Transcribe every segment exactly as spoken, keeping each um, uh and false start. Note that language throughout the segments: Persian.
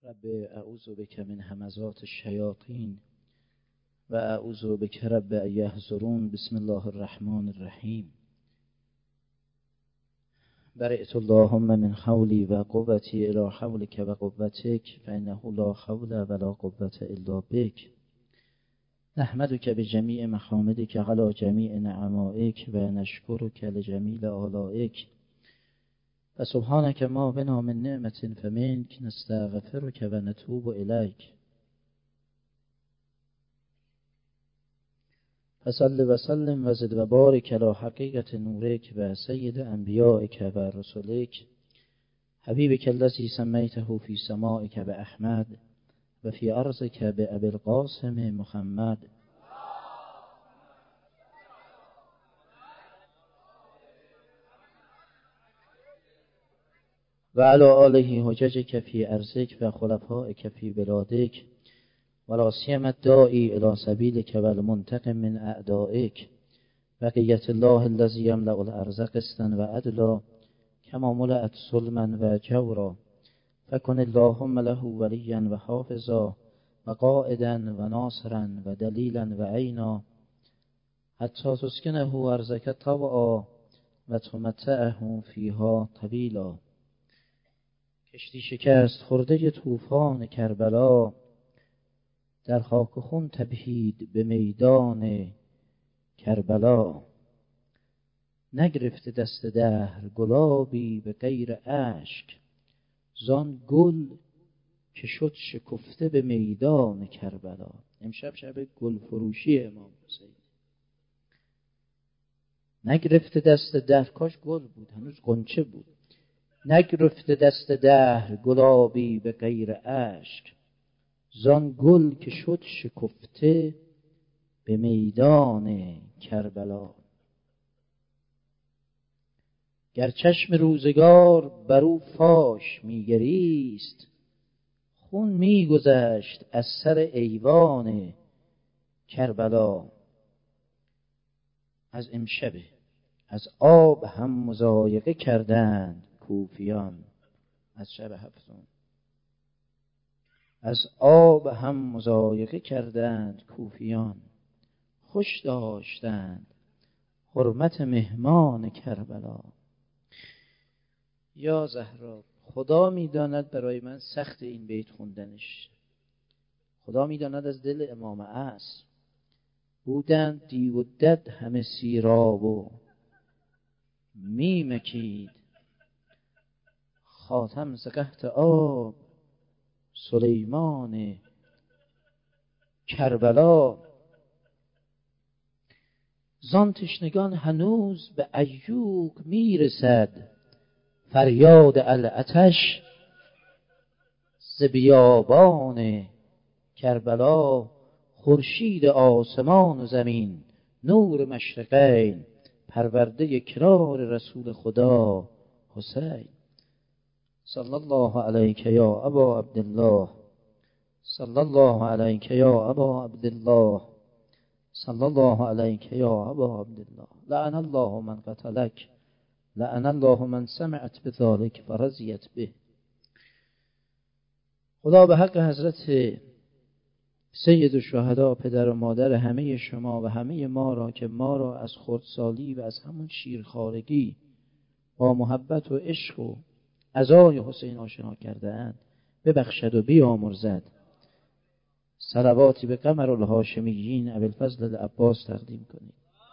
رب اعوذ بک من همزات الشیاطین و اعوذ بک رب ان یحضرون. بسم الله الرحمن الرحیم. برئت اللهم من حولی و قوتی الی حولک و قوتک فانه لا حول ولا قوة الا بک. نحمدک بجمیع محامدک علی جمیع نعمائک و نشکرک لجمیل آلائک. و سبحانک ما بنا من نعمت فمنک نستغفرک و نتوب الیک. فصل و سلم و زد و بارک علی حقیقت نورک و سید انبیائک و رسولک حبیبک الذی سمیته فی سمائک به احمد و فی ارضک به ابی القاسم محمد و علی آله حججک فی ارضک و خلفائک فی بلادک و لا سیما الداعی الی سبیلک و المنتقم من اعدائک. بقیت الله الذی یملأ الارض قسطا و عدلا کما ملأت ظلما و جورا. فکن اللهم له ولیا و حافظا و قائدا و ناصرا و دلیلا و عینا حتی تسکنه ارضک طوعا و تمتعه فیها طویلا. کشتی شکست خورده طوفان کربلا در خاک و خون تبهید به میدان کربلا. نگرفته دست دهر گلابی به غیر اشک زان گل که شد شکفته به میدان کربلا. امشب شب گل فروشی امام حسین. نگرفته دست دهر، کاش گل بود، هنوز غنچه بود. نگرفته دست دهر گلابی به غیر اشک زان گل که شد شکفته به میدان کربلا. گر چشم روزگار بر او فاش میگریست خون میگذشت از سر ایوان کربلا. از امشبه از آب هم مضایقه کردند کوفیان. از شب هفتم از آب هم مضایقه کردند کوفیان. خوش داشتند حرمت مهمان کربلا. یا زهرا، خدا میداند برای من سخت این بیت خوندنش. خدا میداند از دل امام عصر بودند دیو و دد همه سیراب و میمکید خاتم ز قحط آب سلیمان کربلا. زان تشنگان هنوز به عیوق میرسد فریاد العطش ز بیابان کربلا. خورشید آسمان و زمین نور مشرقین پرورده کرار رسول خدا حسین. صلی الله علیک یا ابا عبدالله، صلی الله علیک یا ابا عبدالله، صلی الله علیک یا ابا عبدالله. لعن الله من قتلک، لعن الله من سمعت بذلک فرضیت به. خدا به حق حضرت سید الشهدا پدر و مادر همه شما و همه ما را که ما را از خردسالی و از همون شیرخوارگی با محبت و عشق و عزای حسین آشنا کرده اند ببخشد و بیامرزد. صلواتی به قمر الهاشمیین ابوالفضل العباس تقدیم کنید.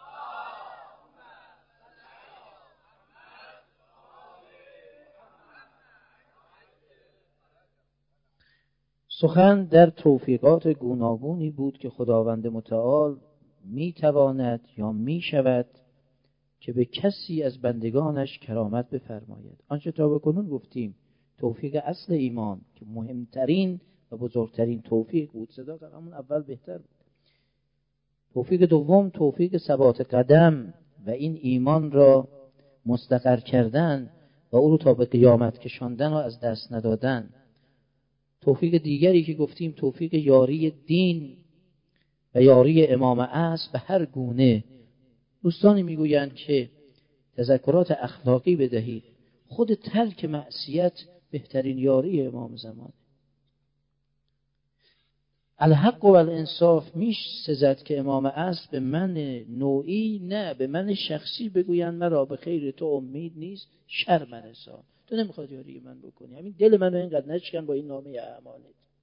سخن در توفیقات گوناگونی بود که خداوند متعال میتواند یا میشود که به کسی از بندگانش کرامت بفرماید. آنچه تا به کنون گفتیم توفیق اصل ایمان که مهمترین و بزرگترین توفیق بود، صدا همون اول بهتر بود. توفیق دوم توفیق ثبات قدم و این ایمان را مستقر کردن و او رو تا به قیامت کشاندن و از دست ندادن. توفیق دیگری که گفتیم توفیق یاری دین و یاری امام عصر به هر گونه. دوستانی میگویند که تذکرات اخلاقی بدهید. خود ترک معصیت بهترین یاری امام زمان. الحق و الانصاف میش سزد که امام عصر به من نوعی نه به من شخصی بگویند مرا به خیر تو امید نیست شر من رسان. تو نمیخواد یاری من بکنی، همین دل منو اینقدر نشکن با این نامه اعمالت.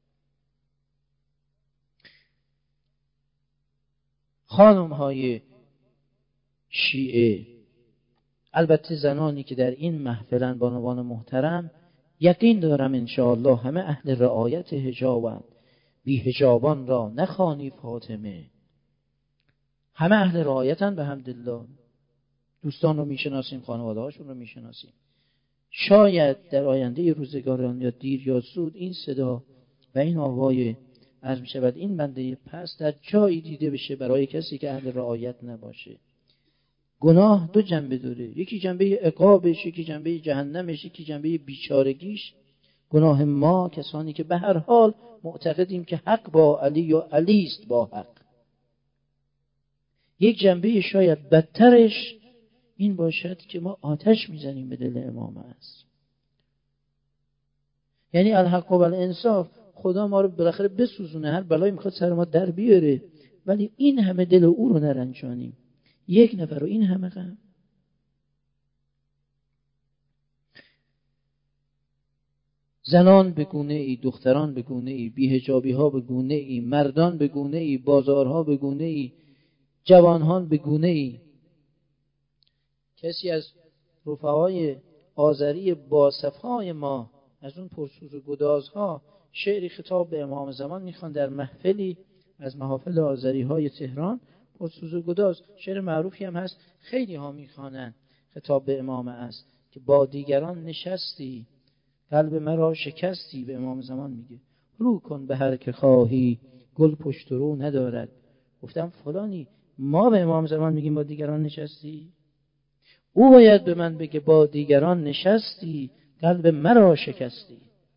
خانم های شیعه، البته زنانی که در این محفلن بانوان محترم، یقین دارم انشاءالله همه اهل رعایت حجابند، بی حجابان را نخوانی فاطمه. همه اهل رعایتن به حمدالله، دوستان رو میشناسیم، خانواده هاشون رو میشناسیم. شاید در آینده روزگاران یا دیر یا زود این صدا و این آوای عرض می شود این بنده پس در جایی دیده بشه برای کسی که اهل رعایت نباشه. گناه دو جنبه داره، یکی جنبه عقابش، یکی جنبه جهنمش، یکی جنبه بیچارگیش. گناه ما کسانی که به هر حال معتقدیم که حق با علی و علی است با حق. یک جنبه شاید بدترش این باشد که ما آتش میزنیم به دل امام عصر. یعنی الحق و الانصاف، خدا ما رو بالاخره بسوزونه، هر بلایی میخواد سر ما در بیاره، ولی این همه دل او رو نرنجانیم، یک نفر رو این همه غم. زنان به گونه ای، دختران به گونه ای، بی‌حجابی ها به گونه ای، مردان به گونه ای، بازارها به گونه ای، جوانان به گونه ای. کسی از رفقای آذری باصفهای ما از اون پرسوز و گدازها شعری خطاب به امام زمان میخوان در محفلی از محافل آذری های تهران. پرسوز و گداز شعر معروفی هم هست، خیلی ها میخوانن خطاب به امام است که با دیگران نشستی قلب مرا شکستی. به امام زمان میگه رو کن به هر که خواهی گل پشت رو ندارد. گفتم فلانی، ما به امام زمان میگیم با دیگران نشستی؟ او باید به من بگه با دیگران نشستی قلب مرا شکستی.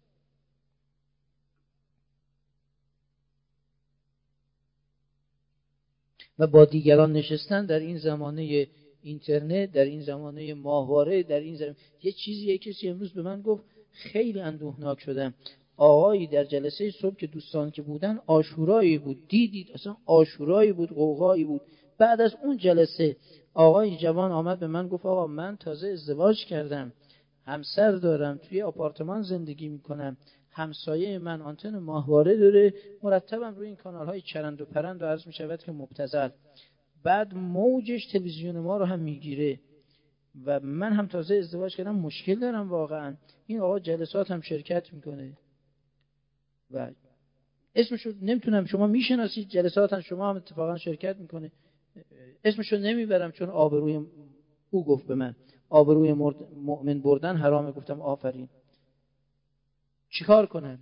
و با دیگران نشستن در این زمانه اینترنت، در این زمانه ماهواره، در این زمانه یه چیزی کسی امروز به من گفت خیلی اندوهناک شدم. آقایی در جلسه صبح که دوستان که بودن عاشورایی بود، دیدید اصلا عاشورایی بود، قوقایی بود. بعد از اون جلسه آقای جوان آمد به من گفت آقا من تازه ازدواج کردم، همسر دارم، توی آپارتمان زندگی میکنم، همسایه من آنتن ماهواره داره، مرتبم روی این کانال های چرند و پرند و عرض میشود که مبتذل، بعد موجش تلویزیون ما رو هم میگیره و من هم تازه ازدواج کردم، مشکل دارم واقعا. این آقا جلسات هم شرکت میکنه و اسمشو نمیتونم، شما میشناسید، جلسات هم شما هم اتفاقا شرکت میکنه، اسمشو نمیبرم چون آبروی او گفت به من آبروی مؤمن بردن حرامه. گفتم آفرین. چیکار کنم؟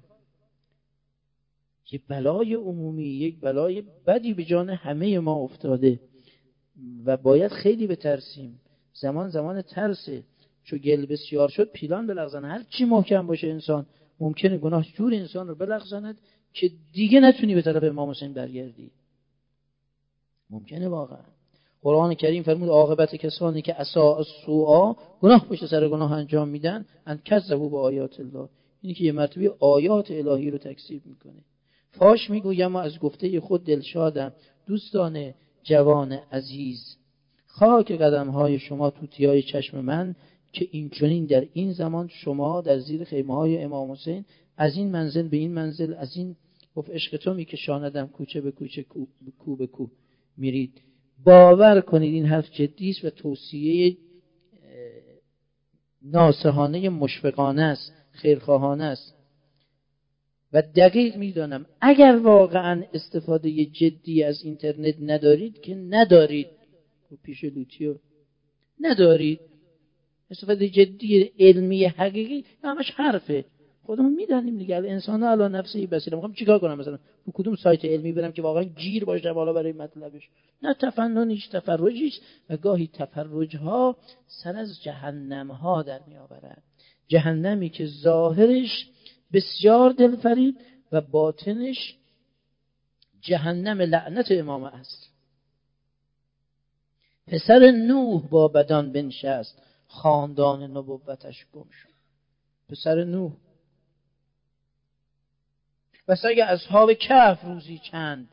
یه بلای عمومی، یک بلای بدی به جان همه ما افتاده و باید خیلی بترسیم. زمان زمان ترسه، چون گل بسیار شد پیلان بلغزنه. هر چی محکم باشه انسان ممکنه گناه جور انسان رو بلغزند که دیگه نتونی به طرف امام حسین برگردی. ممکنه واقعا. قرآن کریم فرمود عاقبت کسانی که اساء السوء، گناه پشت سر گناه انجام میدن، ان کذبوا با آیات الله، اینی که یه مرتبه آیات الهی رو تکذیب میکنه. فاش میگویم و از گفته خود دلشادم، دوستان جوان عزیز، خاک قدم‌های شما توتیای چشم من که این چنین در این زمان شما در زیر خیمه‌های امام حسین از این منزل به این منزل، از این گفت عشق تو میکشاندم کوچه به کوچه، کو به کو به کو میرید. باور کنید این حرف جدی است و توصیه ناصحانه مشفقانه است، خیرخواهانه است و دقیق میدانم اگر واقعا استفاده جدی از اینترنت ندارید که ندارید، پیش لوتیو ندارید استفاده جدی علمی حقیقی، همش حرفه. خودمون میدانیم دیگه، انسان ها علی نفسه بصیره. میخوام چیکار کنم؟ مثلا تو کدوم سایت علمی برم که واقعا گیر باشه بالا برای مطلبش؟ نه تفننیش، تفرجیش و گاهی تفرج ها سر از جهنم ها در می آورد. جهنمی که ظاهرش بسیار دلفریب و باطنش جهنم لعنت امام است. پسر نوح با بدان بنشست، خاندان نبوتش گم شد. پسر نوح و سگ اصحاب کهف روزی چند.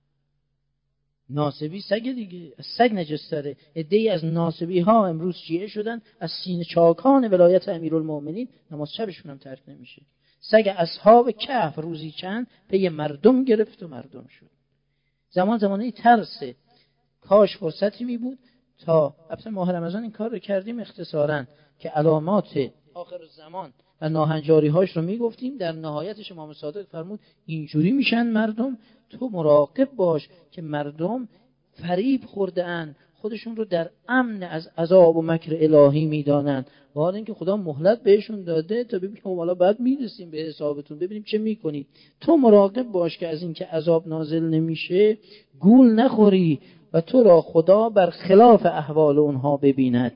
ناصبی سگ دیگه، از سگ نجستره. عده‌ای از ناصبی ها امروز شیعه شدن، از سینه چاکان ولایت امیرالمومنین نماز شبشون هم ترک نمیشه. سگ اصحاب کهف روزی چند پی مردم گرفت و مردم شد. زمان زمانه ترسه. کاش فرصتی می بود تا البته ماه رمضان این کار رو کردیم اختصاراً که علامات آخر زمان و ناهنجاری هاش رو می گفتیم. در نهایتش امام صادق فرمود اینجوری میشن مردم، تو مراقب باش که مردم فریب خورده اند، خودشون رو در امن از عذاب و مکر الهی میدانن، و حالا اینکه خدا مهلت بهشون داده تا ببینیم حالا بعد میرسیم به حسابتون ببینیم چه میکنید. تو مراقب باش که از اینکه عذاب نازل نمیشه گول نخوری و تو را خدا بر خلاف احوال اونها ببیند.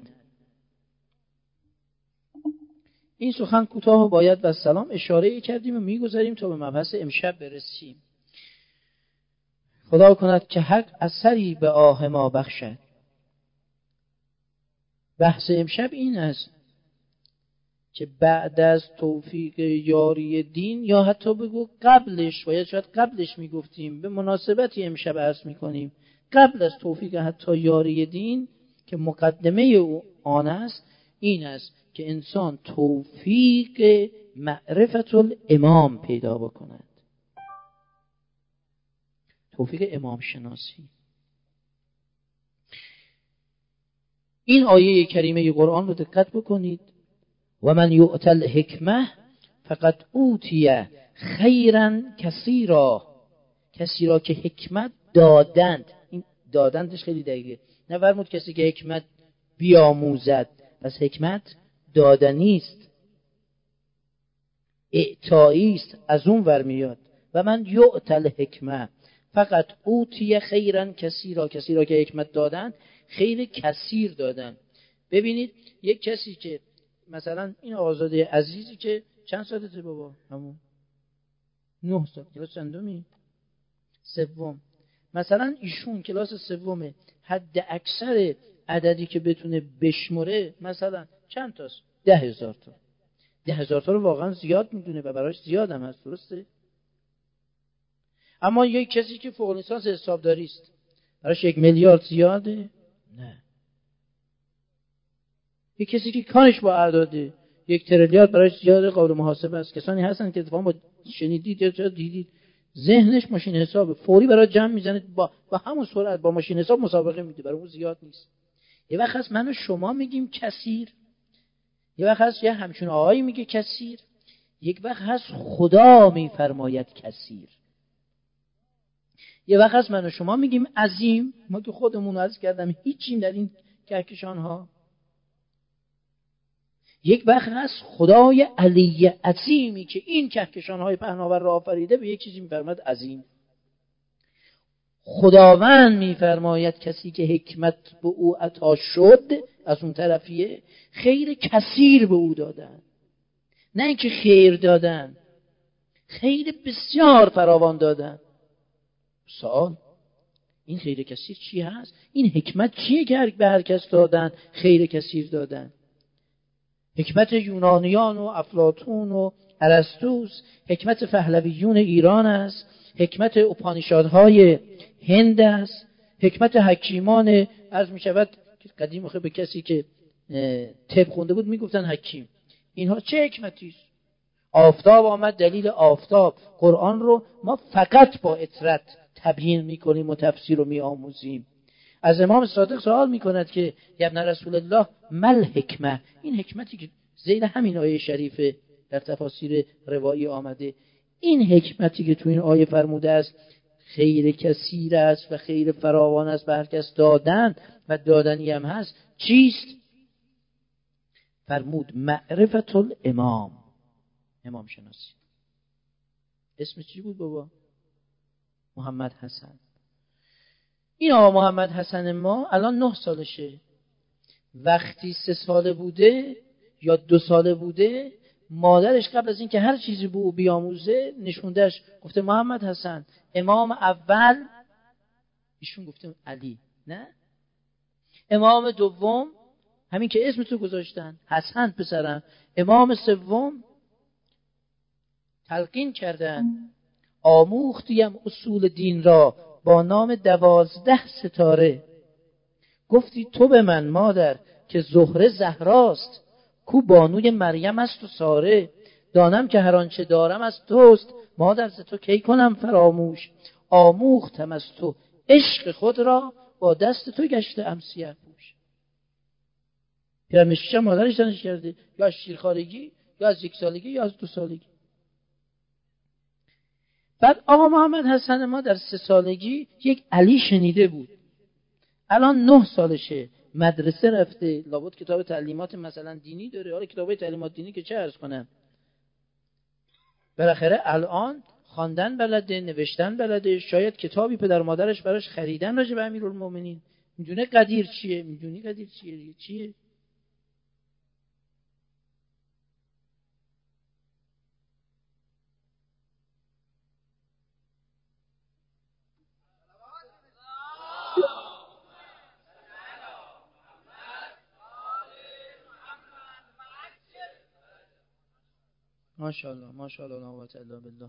این سخن کوتاه باید و سلام اشاره کردیم و میگذاریم تا به مبحث امشب برسیم. خدا کند که حق اثری به آه ما بخشد. بحث امشب این است که بعد از توفیق یاری دین، یا حتی بگو قبلش، باید شاید قبلش میگفتیم، به مناسبتی امشب عرض میکنیم، قبل از توفیق حتی یاری دین که مقدمه او آن است، این است که انسان توفیق معرفت الامام پیدا بکند، توفیق امام شناسی. این آیه کریمه قرآن رو دقت بکنید. و من یؤت الحکمه فقد اوتی خیرا کثیرا. کسی را که حکمت دادند، این دادندش خیلی دقیقه، نه فرمود کسی که حکمت بیاموزد، پس حکمت دادنی است، اعطایی است، از اون ور میاد. و من یؤت الحکمه فقط اوتی خیرا کثیرا. کسی را که حکمت دادند خیر کثیر دادند. ببینید یک کسی که مثلا این آقازاده عزیزی که چند سالته بابا؟ همون نه سال. کلاس چندمی؟ سوم. مثلا ایشون کلاس سومه، حد اکثر عددی که بتونه بشمره مثلا چند تاست؟ ده هزار تا. ده هزار تا رو واقعا زیاد میدونه و براش زیاد هم هست، درسته؟ اما یک کسی که فوق لیسانس حسابداری است براش یک میلیارد زیاده؟ نه. یک کسی که کارش با اعداده یک تریلیارد براش زیاده، قابل محاسبه است. کسانی هستن که اتفاقا با شنیدید یا دیدید ذهنش ماشین حساب فوری برای جمع میزنه، با با همون سرعت با ماشین حساب مسابقه میده، برای اون زیاد نیست. یه وقت هست من و شما میگیم کثیر، یه وقت هست یه همچون آقایی میگه کثیر، یک وقت هست خدا میفرماید کثیر، یه وقت هست من و شما میگیم عظیم. ما که خودمون عرض کردم هیچیم در این کهکشان ها. یک وقت هست خدای علی عظیمی که این کهکشان های پهناور را آفریده به یک چیزی میفرماید عظیم. خداوند میفرماید کسی که حکمت به او عطا شد از اون طرفیه خیر کثیر به او دادن، نه اینکه خیر دادن، خیر بسیار فراوان دادن. سوال این خیر کثیر چی هست؟ این حکمت چیه که به هر کس دادن خیر کثیر دادن؟ حکمت یونانیان و افلاطون و ارسطوس، حکمت پهلویون ایران است، حکمت اپانیشادهای هند است، حکمت حکیمان عرض می شود قدیم خب به کسی که طب خونده بود میگفتن حکیم. اینها چه حکمتی است؟ آفتاب آمد دلیل آفتاب. قرآن رو ما فقط با اطرت تبیین میکنیم و تفسیر رو میآموزیم. از امام صادق سوال میکند که یا ابن رسول الله مل حکمه، این حکمتی که زیر همین آیه شریفه در تفاسیر روایی آمده، این حکمتی که تو این آیه فرموده است خیر کثیر است و خیر فراوان است به هر کس دادن و دادنی هم هست، چیست؟ فرمود معرفت الامام، امام شناسی. اسم چی بود بابا؟ محمد حسن. این آقا محمد حسن ما الان نه سالشه. وقتی سه ساله بوده یا دو ساله بوده، مادرش قبل از این که هر چیزی به او بیاموزه نشوندهش، گفته محمد حسن امام اول، ایشون گفته علی، نه امام دوم، همین که اسم تو گذاشتن حسن پسرم، امام سوم تلقین کردن آموختیم اصول دین را با نام دوازده ستاره. گفتی تو به من مادر که زهره زهراست، کو بانوی مریم است و ساره. دانم که هر آنچه دارم از توست، مادر ز تو کی کنم فراموش. آموختم از تو عشق خود را، با دست تو گشته ام سیه پوش. پیرمشیش هم مادرش تنش کرده، یا از شیرخوارگی یا از یک سالگی یا از دو سالگی. بعد آقا محمد حسن ما در سه سالگی یک علی شنیده بود، الان نه سالشه، مدرسه رفته، لابد کتاب تعلیمات مثلا دینی داره. حالا کتاب تعلیمات دینی که چه عرض کنم، بالاخره الان خواندن بلده، نوشتن بلده، شاید کتابی پدر مادرش براش خریدن راجع به امیرالمومنین. میدونه قدیر چیه، میدونی قدیر چیه چیه ماشاءالله ماشاءالله لا قوت الا بالله.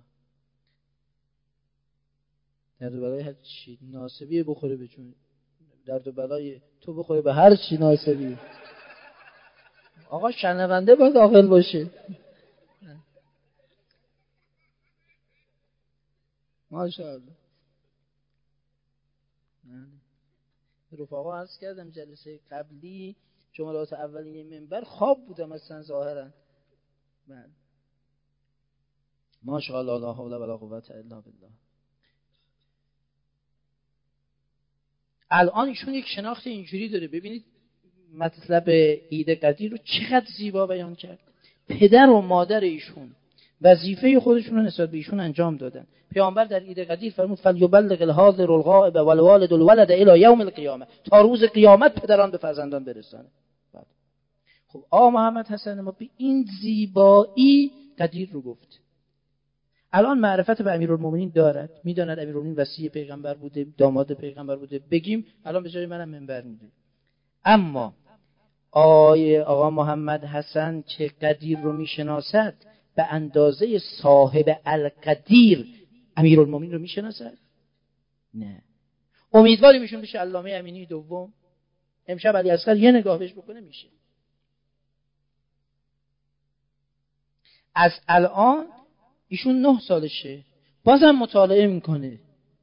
درد و بلای هر چی ناسبیه بخوره به چون، درد و بلای تو بخوره به هر چی ناسبیه. آقا شنونده باید عاقل باشه. ماشاءالله. رفقا عرض کردم جلسه قبلی جملات اولیه منبر خواب بودم اصلا ظاهرا. من ماشاءالله لا حول ولا قوت الا بالله. الان ایشون یک شناخت اینجوری داره، ببینید مطلب عید قدیر رو چقدر زیبا بیان کرد. پدر و مادر ایشون وظیفه خودشون رو نسبت به ایشون انجام دادن. پیامبر در عید قدیر فرمود فلیبلغ الحاضر الغائب والوالد الولد الی یوم القیامه، تا روز قیامت پدران به فرزندان برسانه. خب آقا محمد حسن ما به این زیبایی قدیر رو گفت. الان معرفت به امیرالمومنین دارد، میداند امیرالمومنین وصی پیغمبر بوده، داماد پیغمبر بوده، بگیم الان به جای منم منبر میده. اما آیه آقا محمد حسن که قدیر رو میشناسد به اندازه صاحب القدیر امیرالمومنین رو میشناسد؟ نه. امیدواریم ایشون بشه علامه امینی دوم. امشب علی اصغر یه نگاه بهش بکنه میشه. از الان ایشون نه سالشه، بازم مطالعه میکنه،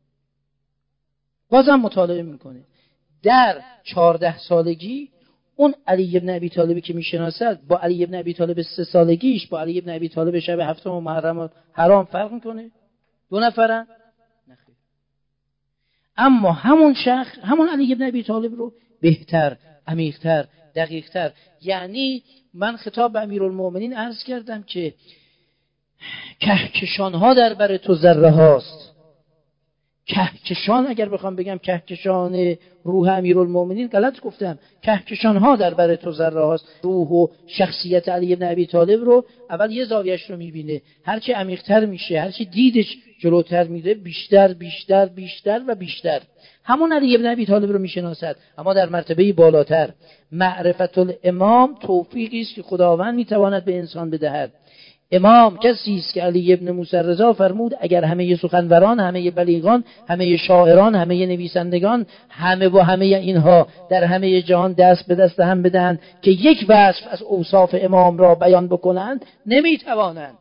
بازم مطالعه میکنه. در چهارده سالگی اون علی ابن ابی طالبی که میشناسد با علی ابن ابی طالب سه سالگیش با علی ابن ابی طالب شب هفتم محرم حرام فرق میکنه؟ دو نفرن؟ نخیر. اما همون شخص، همون علی ابن ابی طالب رو بهتر، عمیق‌تر، دقیق‌تر. یعنی من خطاب به امیرالمومنین عرض کردم که کهکشان‌ها در بر تو ذره هاست. کهکشان، اگر بخوام بگم کهکشان روح امیرالمومنین غلط گفتم. کهکشان‌ها در بر تو ذره هاست. روح و شخصیت علی بن ابی طالب رو اول یه زاویه‌اش رو می‌بینه، هرچی عمیق‌تر میشه، هرچی دیدش جلوتر میره، بیشتر بیشتر بیشتر و بیشتر همون علی بن ابی طالب رو میشناسد، اما در مرتبه بالاتر. معرفت الامام توفیقی است که خداوند میتواند به انسان بدهد. امام کسی است که علی ابن موسی رضا فرمود اگر همه سخنوران، همه بلیغان، همه شاعران، همه نویسندگان، همه و همه اینها در همه جهان دست به دست هم بدهند که یک وصف از اوصاف امام را بیان بکنند، نمیتوانند.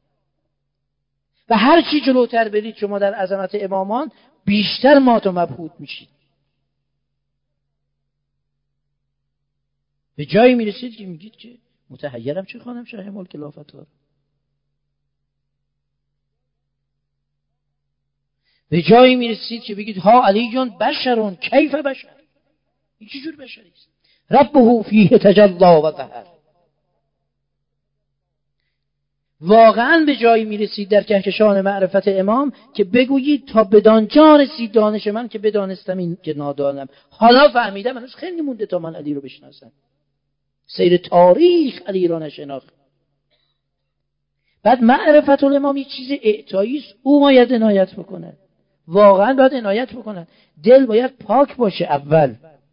و هر چی جلوتر برید شما در عظمت امامان بیشتر مات و مبهوت میشید. به جایی میرسید که میگید که متحیرم چه خوانم شرح ملک لافتار. به جایی میرسید که بگید ها علی جان بشرون کیف بشر، این چه جور بشری است؟ ربه فیه تجلا و ظهر. واقعا به جایی میرسید در کهکشان معرفت امام که بگویید تا بدانجا رسید دانش من که بدانستم این که نادانم، حالا فهمیدم هنوز خیلی مونده تا من علی رو بشناسم. سیر تاریخ علی را نشناخت. بعد معرفت الامام یک چیز اعطایی است، او باید عنایت بکنه، واقعا باید عنایت بکنن. دل باید پاک باشه، اول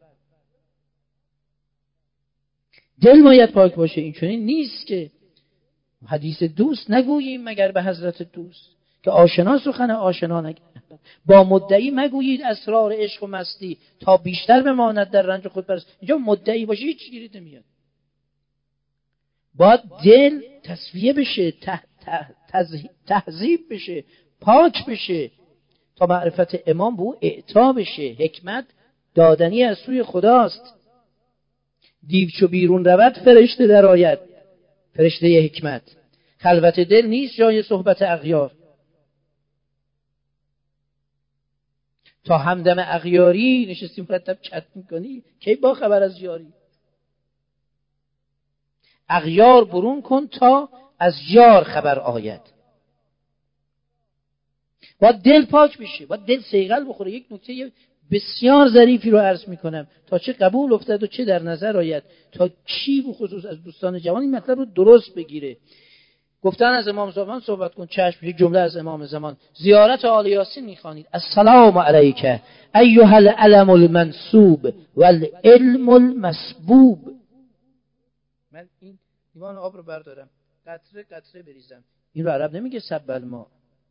دل باید پاک باشه. این چنین نیست که حدیث دوست نگوییم مگر به حضرت دوست، که آشنا سخن آشنا نگردد. با مدعی مگویید اسرار عشق و مستی تا بیشتر بماند در رنج خود پرست. اینجا مدعی باشه هیچ گیرید نمیاد. باید دل تصفیه بشه، ته، ته، تهذیب بشه، پاک بشه تا معرفت امام به او اعطا بشه. حکمت دادنی از سوی خداست. دیو چو بیرون رود فرشته در آید، فرشته حکمت. خلوت دل نیست جای صحبت اغیار، تا همدم اغیاری نشستی مرتب چت میکنی کی با خبر از یاری. اغیار برون کن تا از یار خبر آید. باید دل پاک بشه، باید دل صیقل بخوره. یک نکته بسیار ظریفی رو عرض میکنم تا چه قبول افتد و چه در نظر آید، تا کی به خصوص از دوستان جوان این مطلب رو درست بگیره. گفتن از امام زمان صحبت کن، چشم. یک جمله از امام زمان، زیارت آل یاسین میخوانید: السلام علیک ایها العلم المنصوب والعلم المسبوب. من این لیوان آب رو بردارم، قطره قطره بریزم، این رو عرب نمیگه سب الماء.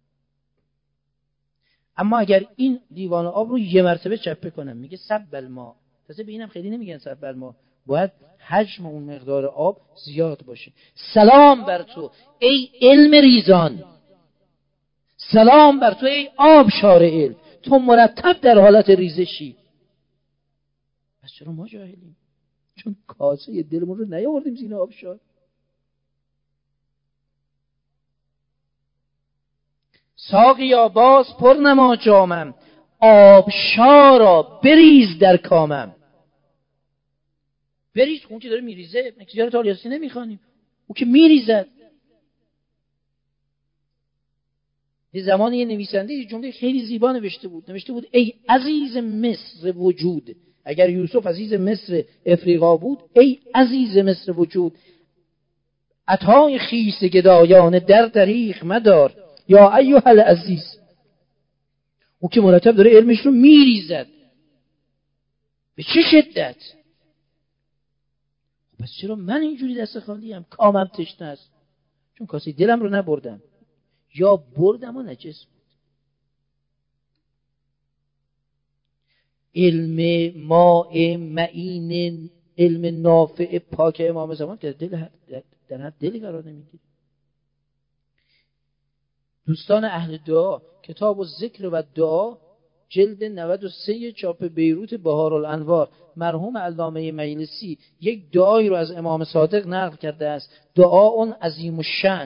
اما اگر این لیوان آب رو یه مرتبه چپه کنم میگه سب الماء. تازه به اینم خیلی نمیگن سب الماء، باید حجم اون مقدار آب زیاد باشه. سلام بر تو ای علم ریزان، سلام بر تو ای آب شارع، تو مرتب در حالت ریزشی. پس چرا ما جاهلیم؟ چون کاسه دلمون رو نیاوردیم زیر آبشار. ساقیا باز پر نما جامم، آبشارا بریز در کامم. بریز خون که داره میریزه. مگه زیارت آل یاسین نمیخوانیم؟ او که میریزد. یه زمانی یه نویسنده یه جمله خیلی زیبا نوشته بود، نوشته بود: ای عزیز مصر وجود، اگر یوسف عزیز مصر افریقا بود، ای عزیز مصر وجود، عطای خیس گدایان در دریغ مدار، یا ایها العزیز. او که مرتب داره علمش رو میریزد. به چه شدت؟ پس چرا من اینجوری دست خالی ام؟ کامم تشنه است. چون کاسه دلم رو نبردم، یا بردم و نجس بود. علم ماء معین، علم نافع پاک امام زمان در دل در هر دلی قرار نمیگیره. دوستان اهل دعا، کتاب و ذکر و دعا، جلد نود و سه چاپ بیروت بهارالانوار، مرحوم علامه مجلسی یک دعایی رو از امام صادق نقل کرده است: دعا اون عظیم الشأن.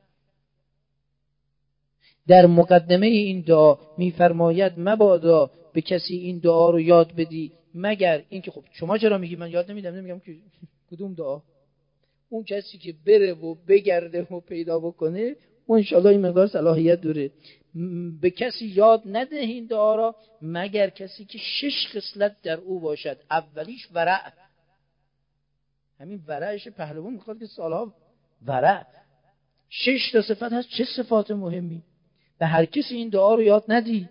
در مقدمه این دعا میفرماید مبادا به کسی این دعا رو یاد بدی مگر اینکه، خب شما چرا میگی من یاد نمیدم؟ نمیگم که کدوم دعا. اون کسی که بره و بگرده و پیدا بکنه اون انشاءالله این مقدار صلاحیت داره. به کسی یاد نده این دعا را مگر کسی که شش خصلت در او باشد. اولیش ورع. همین ورعش پهلوان میخواد که سالها ورع. شش تا صفت هست. چه صفات مهمی. به هر کسی این دعا رو یاد ندی.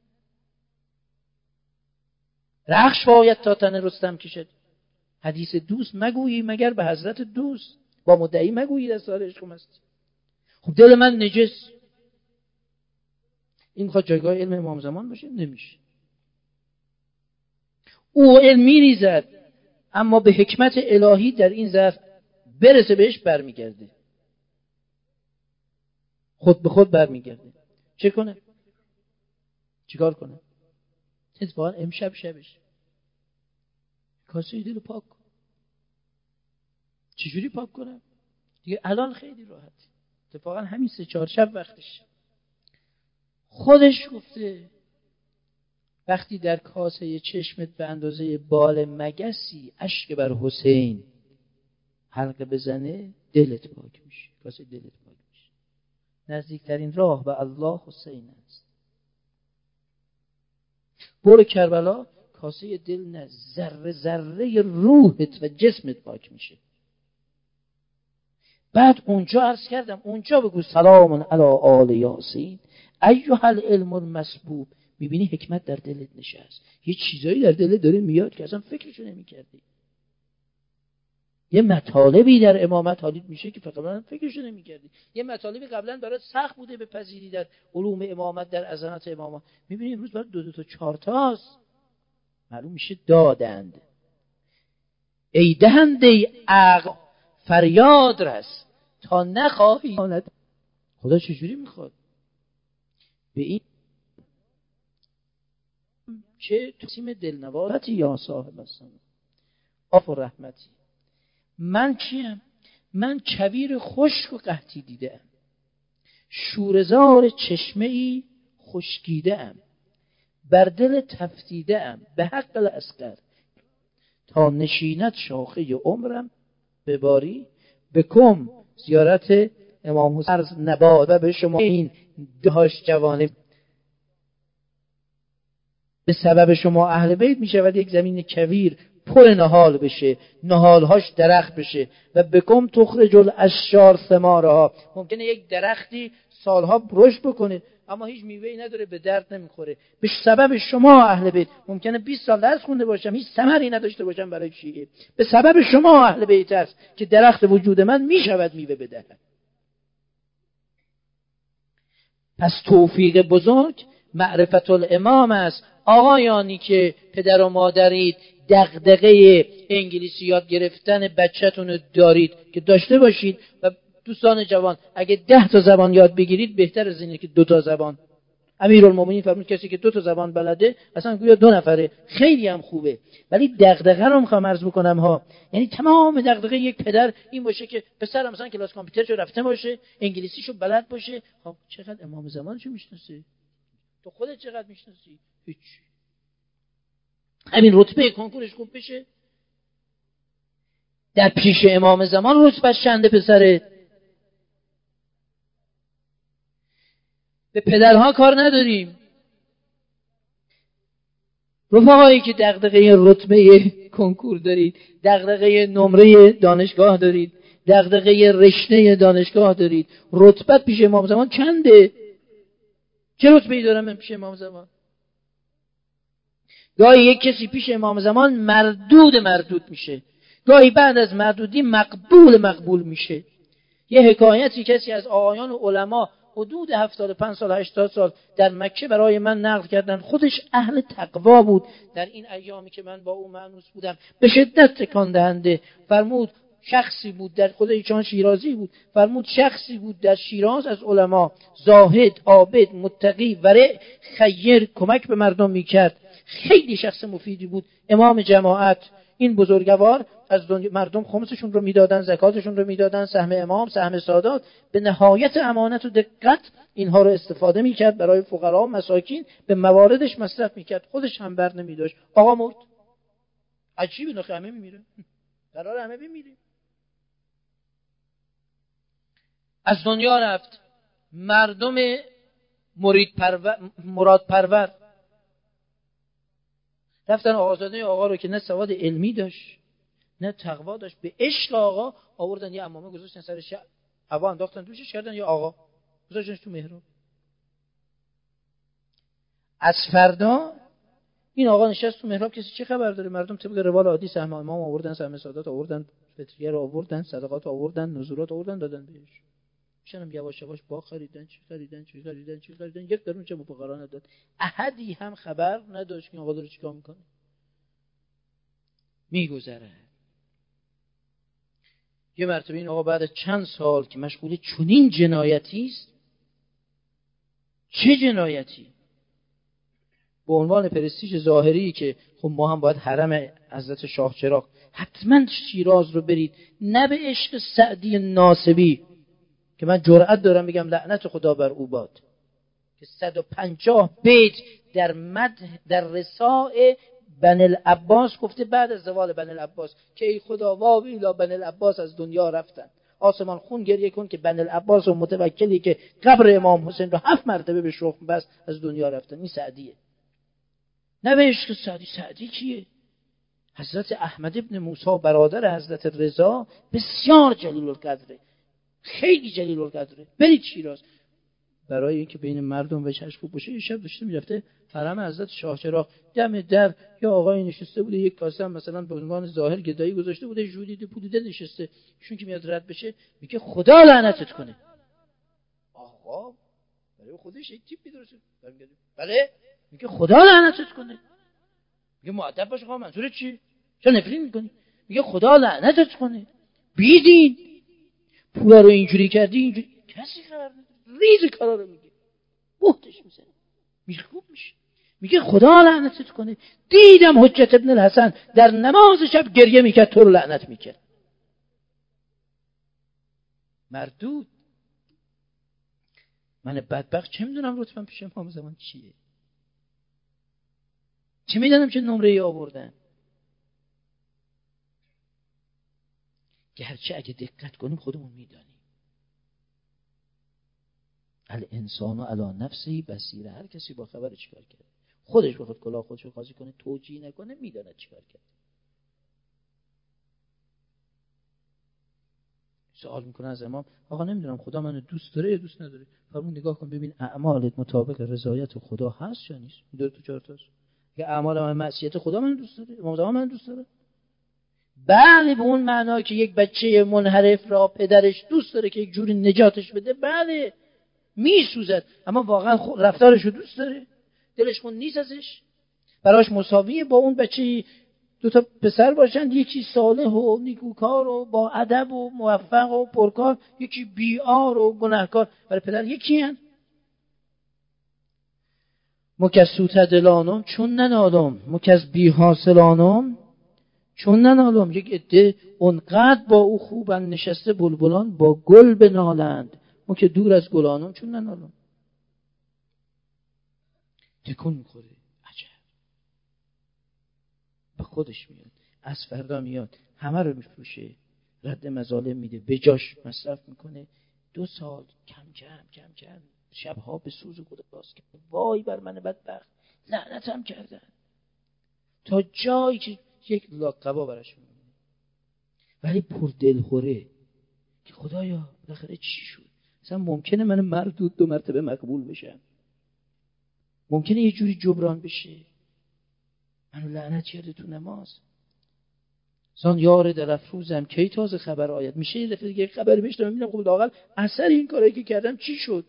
رخش باید تا تن رستم کشد. حدیث دوست مگویی مگر به حضرت دوست. با مدعی مگویی در سال عشق است. خب دل من نجس، این میخواد جایگاه علم امام زمان باشه؟ نمیشه. او علمی ریزد اما به حکمت الهی در این ظرف برسه بهش برمیگرده، خود به خود برمیگرده. چه کنه؟ چیکار کنه؟ اتفاقا امشب شبش کاسه دل پاک کن. چجوری پاک کنم؟ دیگه الان خیلی راحت. اتفاقا همین سه چهار شب وقتش. خودش گفته وقتی در کاسه چشمت به اندازه بال مگسی اشک بر حسین حلقه بزنه دلت پاک میشه. کاسه دلت پاک میشه. نزدیکترین راه به الله حسین است. برو کربلا، کاسه دل نه، ذره ذره روحت و جسمت پاک میشه. بعد اونجا عرض کردم اونجا بگو سلام علی آل یاسین ایها العلم المسبوب. میبینی حکمت در دلت نشست. یه چیزایی در دلت داره میاد که اصلا فکرشو نمیکردی. یه مطالبی در امامت حالیت میشه که فقط فکرشو نمی‌کردی. یه مطالبی قبلا برات سخت بوده به پذیری در علوم امامت، در عظمت امامت، می‌بینی امروز برات دو دو تا چهار تاست. معلوم میشه دادند. ای دهنده عقل فریاد رس تا نخواهی. خدا چجوری میخواد؟ به این چه تسیم دلنوازی یا صاحب هستم آف و رحمتی. من کیم؟ من کویر خشک و قحطی دیدم، شورزار چشمه ای خشکیده ام، بر دل تفتیده ام به حق الاصغر، تا نشینت شاخه عمرم بباری. بکم زیارت امام حسین عرض نباد و به شما این دهاش جوانه به سبب شما اهل بیت می شود یک زمین کویر پر نهال بشه، نهالهاش درخت بشه. و بکم تخرج الاشجار ثمارها، ممکنه یک درختی سالها رشد بکنه اما هیچ میوه‌ای نداره، به درد نمیخوره. به سبب شما اهل بیت ممکنه بیست سال درس خونده باشم هیچ ثمری نداشته باشم برای شیعه. به سبب شما اهل بیت است که درخت وجود من میشود میوه بدهد. پس توفیق بزرگ معرفت الامام است. آقایانی که پدر و مادرید دغدغه انگلیسی یاد گرفتن بچه‌تون دارید که داشته باشید، و دوستان جوان اگه ده تا زبان یاد بگیرید بهتر از اینه که دو تا زبان. امیرالمومنین فرمود کسی که دو تا زبان بلده اصلا گویا دو نفره، خیلی هم خوبه. ولی دغدغه رو میخوام عرض بکنم ها، یعنی تمام دغدغه یک پدر این باشه که پسرم مثلا کلاس کامپیوترشو رفته باشه، انگلیسیشو بلد باشه. خب چقدر امام زمانشو میشناسی؟ تو خودت چقدر میشناسی؟ هیچ. همین رتبه کنکورش خوب بشه، در پیش امام زمان رتبهش چنده پسره. به پدرها کار نداریم. رفقایی که دغدغه رتبه کنکور دارید، دغدغه نمره دانشگاه دارید، دغدغه رشته دانشگاه دارید، رتبت پیش امام زمان چنده؟ چه رتبه‌ای دارم من پیش امام زمان؟ گاهی یک کسی پیش امام زمان مردود مردود میشه، گاهی بعد از مردودی مقبول مقبول میشه. یه حکایتی کسی از آقایان و علما حدود هفتاد و پنج سال هشتاد سال در مکه برای من نقل کردن. خودش اهل تقوا بود. در این ایامی که من با او مانوس بودم به شدت تکان دهنده. فرمود شخصی بود در خود ایشان شیرازی بود، فرمود شخصی بود در شیراز از علما، زاهد، عابد، متقی، ورع، خیر، کمک به مردم میکرد، خیلی شخص مفیدی بود، امام جماعت. این بزرگوار از مردم خمسشون رو میدادن، زکاتشون رو میدادن، سهم امام، سهم سادات، به نهایت امانت و دقت اینها رو استفاده میکرد برای فقرا و مساکین، به مواردش مصرف میکرد، خودش هم بر نمیداشت. آقا مرد. عجیبه نخه همه میمیره، قرار همه بمیریم. از دنیا رفت. مردم مرید پرور، مراد پرور رفتن آقازاده آقا رو که نه سواد علمی داشت نه تقوا داشت، به عشق آقا آوردن یه عمامه گذاشتن سرش، هوا انداختن دوشش کردن، یا آقا گذاشتنش تو محراب. از فردا این آقا نشست تو محراب، کسی چه خبر داره؟ مردم طبق روال عادی سهم امام آوردن، سهم سادات آوردن، فطریه رو آوردن، صدقات آوردن، نذورات آوردن، دادن بهش. چنم یواش یواش با خریدن، چی خریدن چی خریدن چی خریدن یک درون چه فقرا نداد. احدی هم خبر نداشت که آقا داره چیکار میکنه. میگذره. یه مرتبه این آقا بعد از چند سال که مشغول چنین جنایتی است، چه جنایتی، به عنوان پرستیژ ظاهری که خب ما هم باید حرم حضرت شاه چراغ حتما شیراز رو برید، نه به عشق سعدی ناصبی که من جرأت دارم بگم لعنت خدا بر او باد، که صد و پنجاه بیت در مدح در رثاء بنی العباس گفته بعد از زوال بنی العباس که ای خدا واویلا بنی العباس از دنیا رفتن، آسمان خون گریه کن که بنی العباس و متوکلی که قبر امام حسین رو هفت مرتبه به شخم بست از دنیا رفتن. این سعدیه. نه به عشق سعدی. سعدی کیه؟ حضرت احمد ابن موسی برادر حضرت رضا، بسیار جلیل القدره، خیلی جلیل القدره. برید شیراز. برای اینکه بین مردم وجهش خوب باشه، یه شب داشته میرفته حرم حضرت شاه چراغ، دم در یا آقای نشسته بوده، یک کاسه هم مثلا به عنوان ظاهر گدایی گذاشته بوده، جودیده پودیده نشسته. ایشون که میاد رد بشه میگه خدا لعنتت کنه. آقا برای خودش یک تیپ می‌درسه، بله میگه خدا لعنتت کنه. میگه مؤدب باش آقا، منظور چی؟ چرا نفرین میکنی؟ میگه خدا لعنتت کنه، بیدین پولا رو اینجوری کردی اینجوری. کسی خبر نداره، ریز کارا رو میگه، بهتش میزنه، میخوب میشه. میگه خدا لعنتت کنه، دیدم حجت ابن الحسن در نماز شب گریه میکرد تو رو لعنت میکرد. مردود. من بدبخت چه میدونم رتبم پیش امام زمان چیه، چه میدونم چه نمره ای آوردن. گرچه اگه دقت کنیم خودمون میدانیم الانسان علی نفسه بصیره. هر کسی با خبر چیکار کرد، خودش بخواد کلاه خودشو قاضی کنه، توجیه نکنه، میدونه چیکار کرد. سوال میکنه از امام، آقا نمیدونم خدا منو دوست داره یا دوست نداره. فرمون نگاه کن ببین اعمالت مطابق رضایت خدا هست یا نیست. میداره تو چهار تاست. اگه اعمال من معصیت خدا منو دوست داره، امام زمان منو دوست داره. بله به اون معنا که یک بچه منحرف را پدرش دوست داره که یک جوری نجاتش بده، بله میسوزد، اما واقعا رفتارشو دوست داره، دلش خون نیست ازش، براش مساویه با اون بچه دو تا پسر باشن، یکی صالح و نیکوکار و با ادب و موفق و پرکار، یکی بیعار و گناهکار، برای پدر یکی هن. مکسوت دلانم چون ننالم، مکس بی حاصلانم چون ننالم. یک عده اونقدر با او خوبن نشسته بلبلان با گل بنالند، ما که دور از گلانم چون ننالم. تکون میخوره، عجب به خودش میاد، از فردا میاد همه رو میفروشه، رد مظالم میده، به جاش مصرف میکنه. دو سال کم کم کم کم شبها به سوز و گداز کرد، وای بر من بدبخت لعنتم کردن، تا جایی که یک لاقبا براش میمونه. ولی پر دلخوره که خدایا بالاخره چی شد. مثلا ممکنه من مردود دو مرتبه مقبول بشم، ممکنه یه جوری جبران بشه، منو لعنت کرده تو نماز. زان یار در افروزم کی تازه خبر آید. میشه یه دفعه دیگه خبری بشنوم ببینم خب لااقل اثر این کاری که کردم چی شد.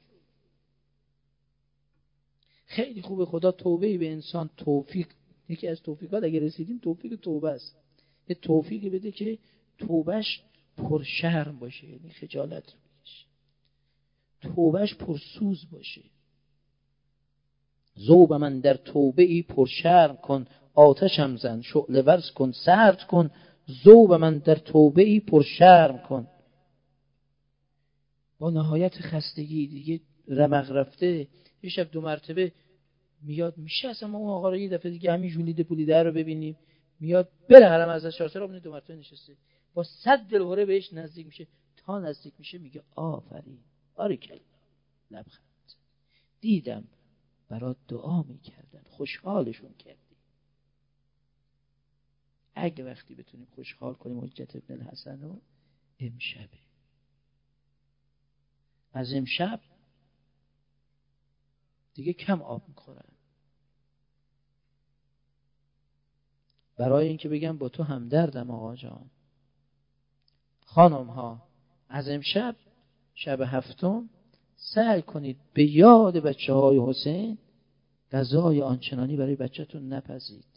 خیلی خوبه خدا توبه‌ای به انسان توفیق، یکی از توفیقات اگه رسیدیم توفیق توبه است، یه توفیقی بده که توبهش پر شرم باشه، یعنی خجالت رو بکشه، توبهش پر سوز باشه. ذوب من در توبه ای پر شرم کن، آتشم زن شعله ورز کن سرد کن. ذوب من در توبه ای پر شرم کن. با نهایت خستگی دیگه رمق رفته، یه شب دو مرتبه میاد، میشه اصلا ما اون آقا رو یه دفعه دیگه همین جولیده پولیده رو ببینیم، میاد بره حرم از شارچراغ ببینه دو مرتبه نشسته، با صد دلهوره بهش نزدیک میشه، تا نزدیک میشه میگه آفرین باریکلا، لبخند دیدم برات دعا میکردن، خوشحالشون کردی. اگه وقتی بتونیم خوشحال کنیم حجت ابن الحسن رو، امشبه، از امشب دیگه کم آب میخورن، برای اینکه بگم با تو همدردم آقا جان. خانم ها از امشب شب هفتم سعی کنید به یاد بچه های حسین غذای آنچنانی برای بچه‌تون نپزید.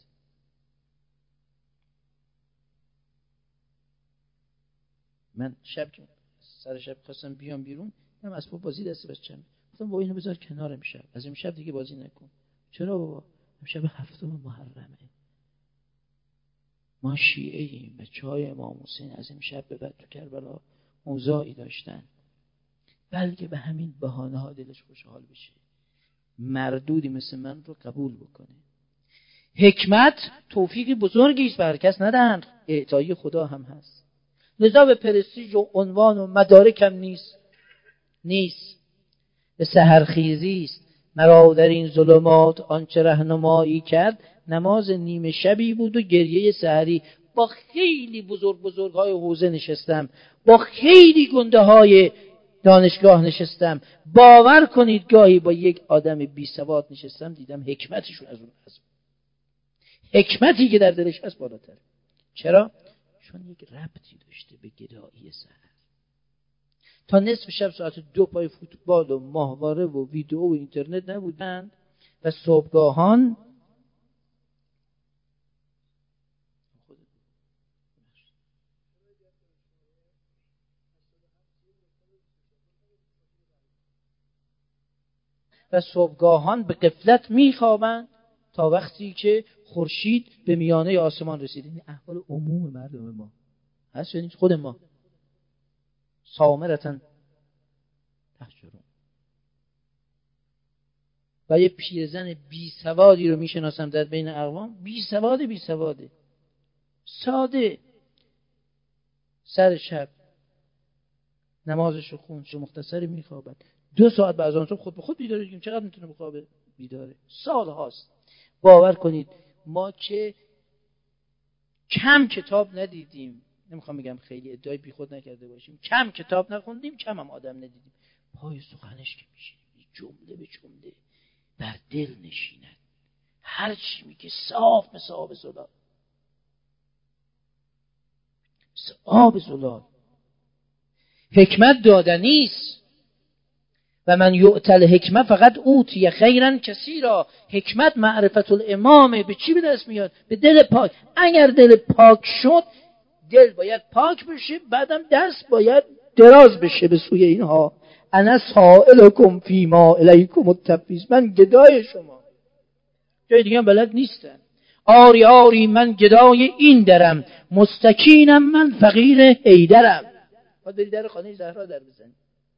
من شب که سر شب خواستم بیام بیرون، من اسباب بازی دست بچه‌م، گفتم با اینو بذار کنار، امشب از امشب دیگه بازی نکن. چرا بابا؟ امشب هفتم محرمه، ما شیعه ایم، بچه های امام حسین از امشب به بعد تو کربلا اوضاعی داشتن، بلکه به همین بهانه ها دلش خوشحال بشه، مردودی مثل من رو قبول بکنه. حکمت توفیق بزرگی است، بر کس ندهند، اعطای خدا هم هست. لذا به پرستیژ و عنوان و مدارک هم نیست نیست به سحرخیزی است مرا در این ظلمات آنچه رهنمایی کرد. نماز نیمه شبی بود و گریه سحری. با خیلی بزرگ بزرگ های حوزه نشستم، با خیلی گنده های دانشگاه نشستم، باور کنید گاهی با یک آدم بی سواد نشستم دیدم حکمتشون از اون هست، حکمتی که در دلش هست بالاتر. چرا؟ چون یک ربطی داشته به گدایی سحر. تا نصف شب ساعت دو پای فوتبال و ماهواره و ویدیو و اینترنت نبودند و صبحگاهان و صبحگاهان به غفلت میخوابند تا وقتی که خورشید به میانه آسمان رسید. این احوال عموم مردم ما هست، یعنی خود ما سامرتن تحجرون. و یه پیرزن بی سوادی رو میشناسم در بین اقوام، بی سواد بی سواده ساده، سر شب نمازش رو خوند، چه مختصری میخوابد، دو ساعت بعد از آن خود به خود بیداره. بگیم چقدر میتونه بخوابه؟ بیداره سال هاست. باور کنید ما که کم کتاب ندیدیم، نمیخوام بگم خیلی ادعای بی خود نکرده باشیم، کم کتاب نخوندیم، کم هم آدم ندیدیم، پای سخنش که میشینیم جمله به جمله بر دل نشیند، هر چی میگه صاف مثل آب زلال، مثل آب زلال. حکمت دادنی است و من یؤتی الحکمه فقط اوتی خیرا کثیرا. حکمت معرفت الامامه. به چی به دست میاد؟ به دل پاک. اگر دل پاک شد، دل باید پاک بشه، بعدم دست باید دراز بشه به سوی اینها. انا سائلکم فیما الیکم التفویض. من گدای شما، جای دیگه هم بلد نیستم. آری آری من گدای این درم، مستکینم من فقیر حیدرم. باید بری در خانه زهرا در بزنی،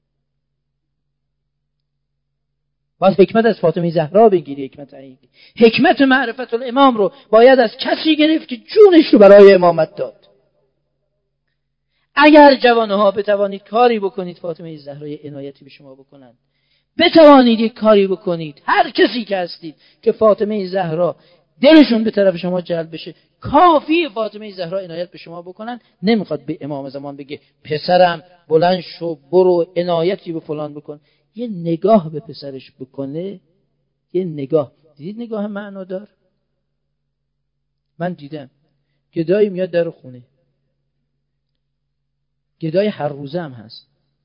باید حکمت از فاطمه زهرا بگیری. حکمت حقیقی، حکمت معرفت الامام رو باید از کسی گرفت که جونش رو برای امامت داد. اگر جوانها بتوانید کاری بکنید فاطمه زهرا عنایتی به شما بکنند، بتوانید یک کاری بکنید، هر کسی که هستید که فاطمه زهرا دلشون به طرف شما جلب بشه، کافی فاطمه زهرا عنایت به شما بکنن. نمیخواد به امام زمان بگه پسرم بلند شو برو عنایتی به فلان بکن. یه نگاه به پسرش بکنه، یه نگاه. دیدید نگاه معنادار؟ من دیدم گدایی میاد در خونه، گدای هر روزه هم هست.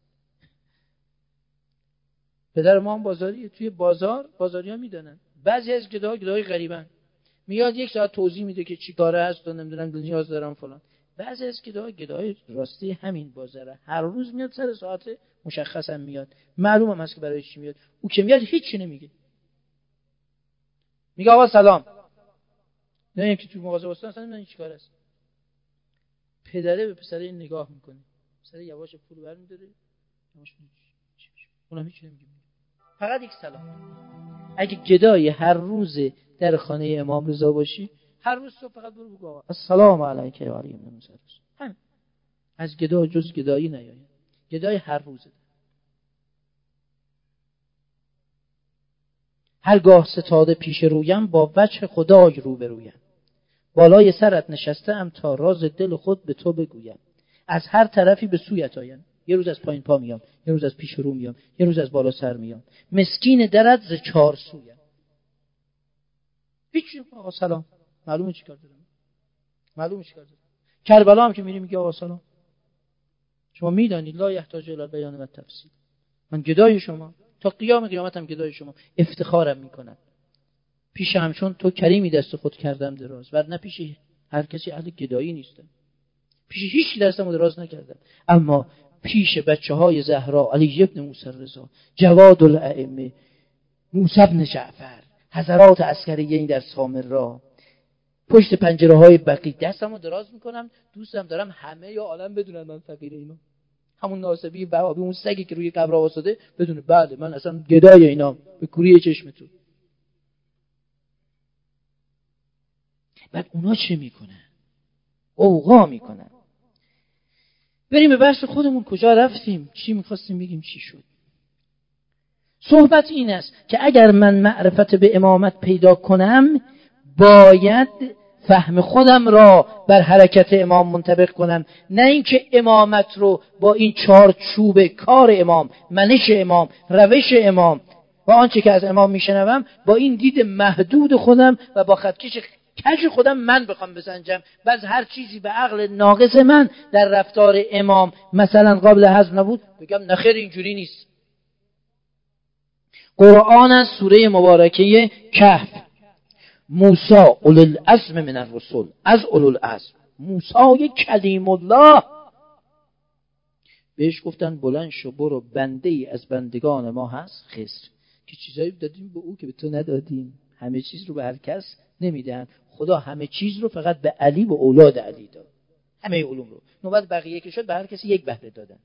پدر ما هم بازاریه، توی بازار بازاری ها میدانن. بعضی از گداها گدای غریبن، میاد یک ساعت توضیح میده که چی کاره هست و نمیدونم نیاز دارم فلان. بعضی از گداها گدای راستی همین بازاره، هر روز میاد سر ساعت مشخص هم میاد، معلوم هم هست که برای چی میاد. او که میاد هیچ چی نمیگه، میگه آقا سلام، نه که تو مغازه واسه اصلا نمیدونن چی کار است. پدره به پسره نگاه میکنه، پسر یواش پول برمی‌داره، یواش اونم هیچ نمیگه، فقط یک سلام. اگه گدای هر روز در خانه امام رضا باشی، هر روز صبح فقط برو بگو السلام علیک یا علی ابن موسی. همین. از گدا جز گدایی نیاید، گدای هر روزه. هرگاه ستاده پیش رویم، با وجه خدای رو برویم. بالای سرت نشسته ام تا راز دل خود به تو بگویم. از هر طرفی به سویت آیم، یه روز از پایین پا میام، یه روز از پیش رو میام، یه روز از بالا سر میام. مسکین درت ز چار سویم. هیچ آقا سلام، معلومه چیکار دارم، معلومه چیکار دارم. کربلا هم که میری میگه آقا سلام. شما میدانید لا یحتاج الی بیان و تفصیل. من گدای شما تا قیام قیامتم گدای شما، افتخارم میکنم پیش هم، چون تو کریمی دست خود کردم دراز، ورنه پیش هر کسی اهل گدایی نیستم، پیش هیچ دستم دراز نکردم. اما پیش بچهای زهرا، علی ابن موسی رضا، جواد الائمه، موسی بن جعفر، حضرات عسکریین در سامرا، پشت پنجره های بقیع دستمو دراز میکنم. دوستم دارم همه یا عالم بدونن من فقیر اینا، همون ناسبی وهابی، اون سگی که روی قبر واسطه بدونه بله من اصلا گدای اینا به کوری چشمتون. بعد اونا چه میکنن؟ اوقا میکنن. بریم به بحث خودمون. کجا رفتیم؟ چی میخواستیم بگیم؟ چی شد؟ صحبت این است که اگر من معرفت به امامت پیدا کنم، باید فهم خودم را بر حرکت امام منطبق کنم، نه اینکه امامت رو با این چارچوب کار امام، منش امام، روش امام و آنچه که از امام میشنوم با این دید محدود خودم و با خطکش کج خودم من بخوام بسنجم. باز هر چیزی به عقل ناقص من در رفتار امام مثلا قابل هضم نبود بگم نخیر اینجوری نیست. قرآن از سوره مبارکه کهف، موسی اولوالعزم من الرسل، از اولوالعزم موسی کلیم الله، بهش گفتن بلند شو برو، بنده ای از بندگان ما هست خضر که چیزایی دادیم به او که به تو ندادیم. همه چیز رو به هر کس نمیدن، خدا همه چیز رو فقط به علی و اولاد علی داد، همه علوم رو. نوبت بقیه که شد به هر کسی یک بهره دادن.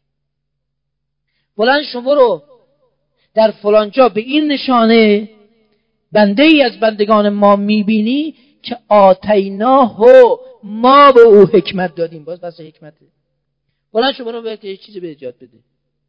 بلند شو برو در فلان جا به این نشانه بنده ای از بندگان ما میبینی که آتیناه ما به او حکمت دادیم. باز بس حکمته. بلند شو برو بهت یه چیزی به ایجاد بده.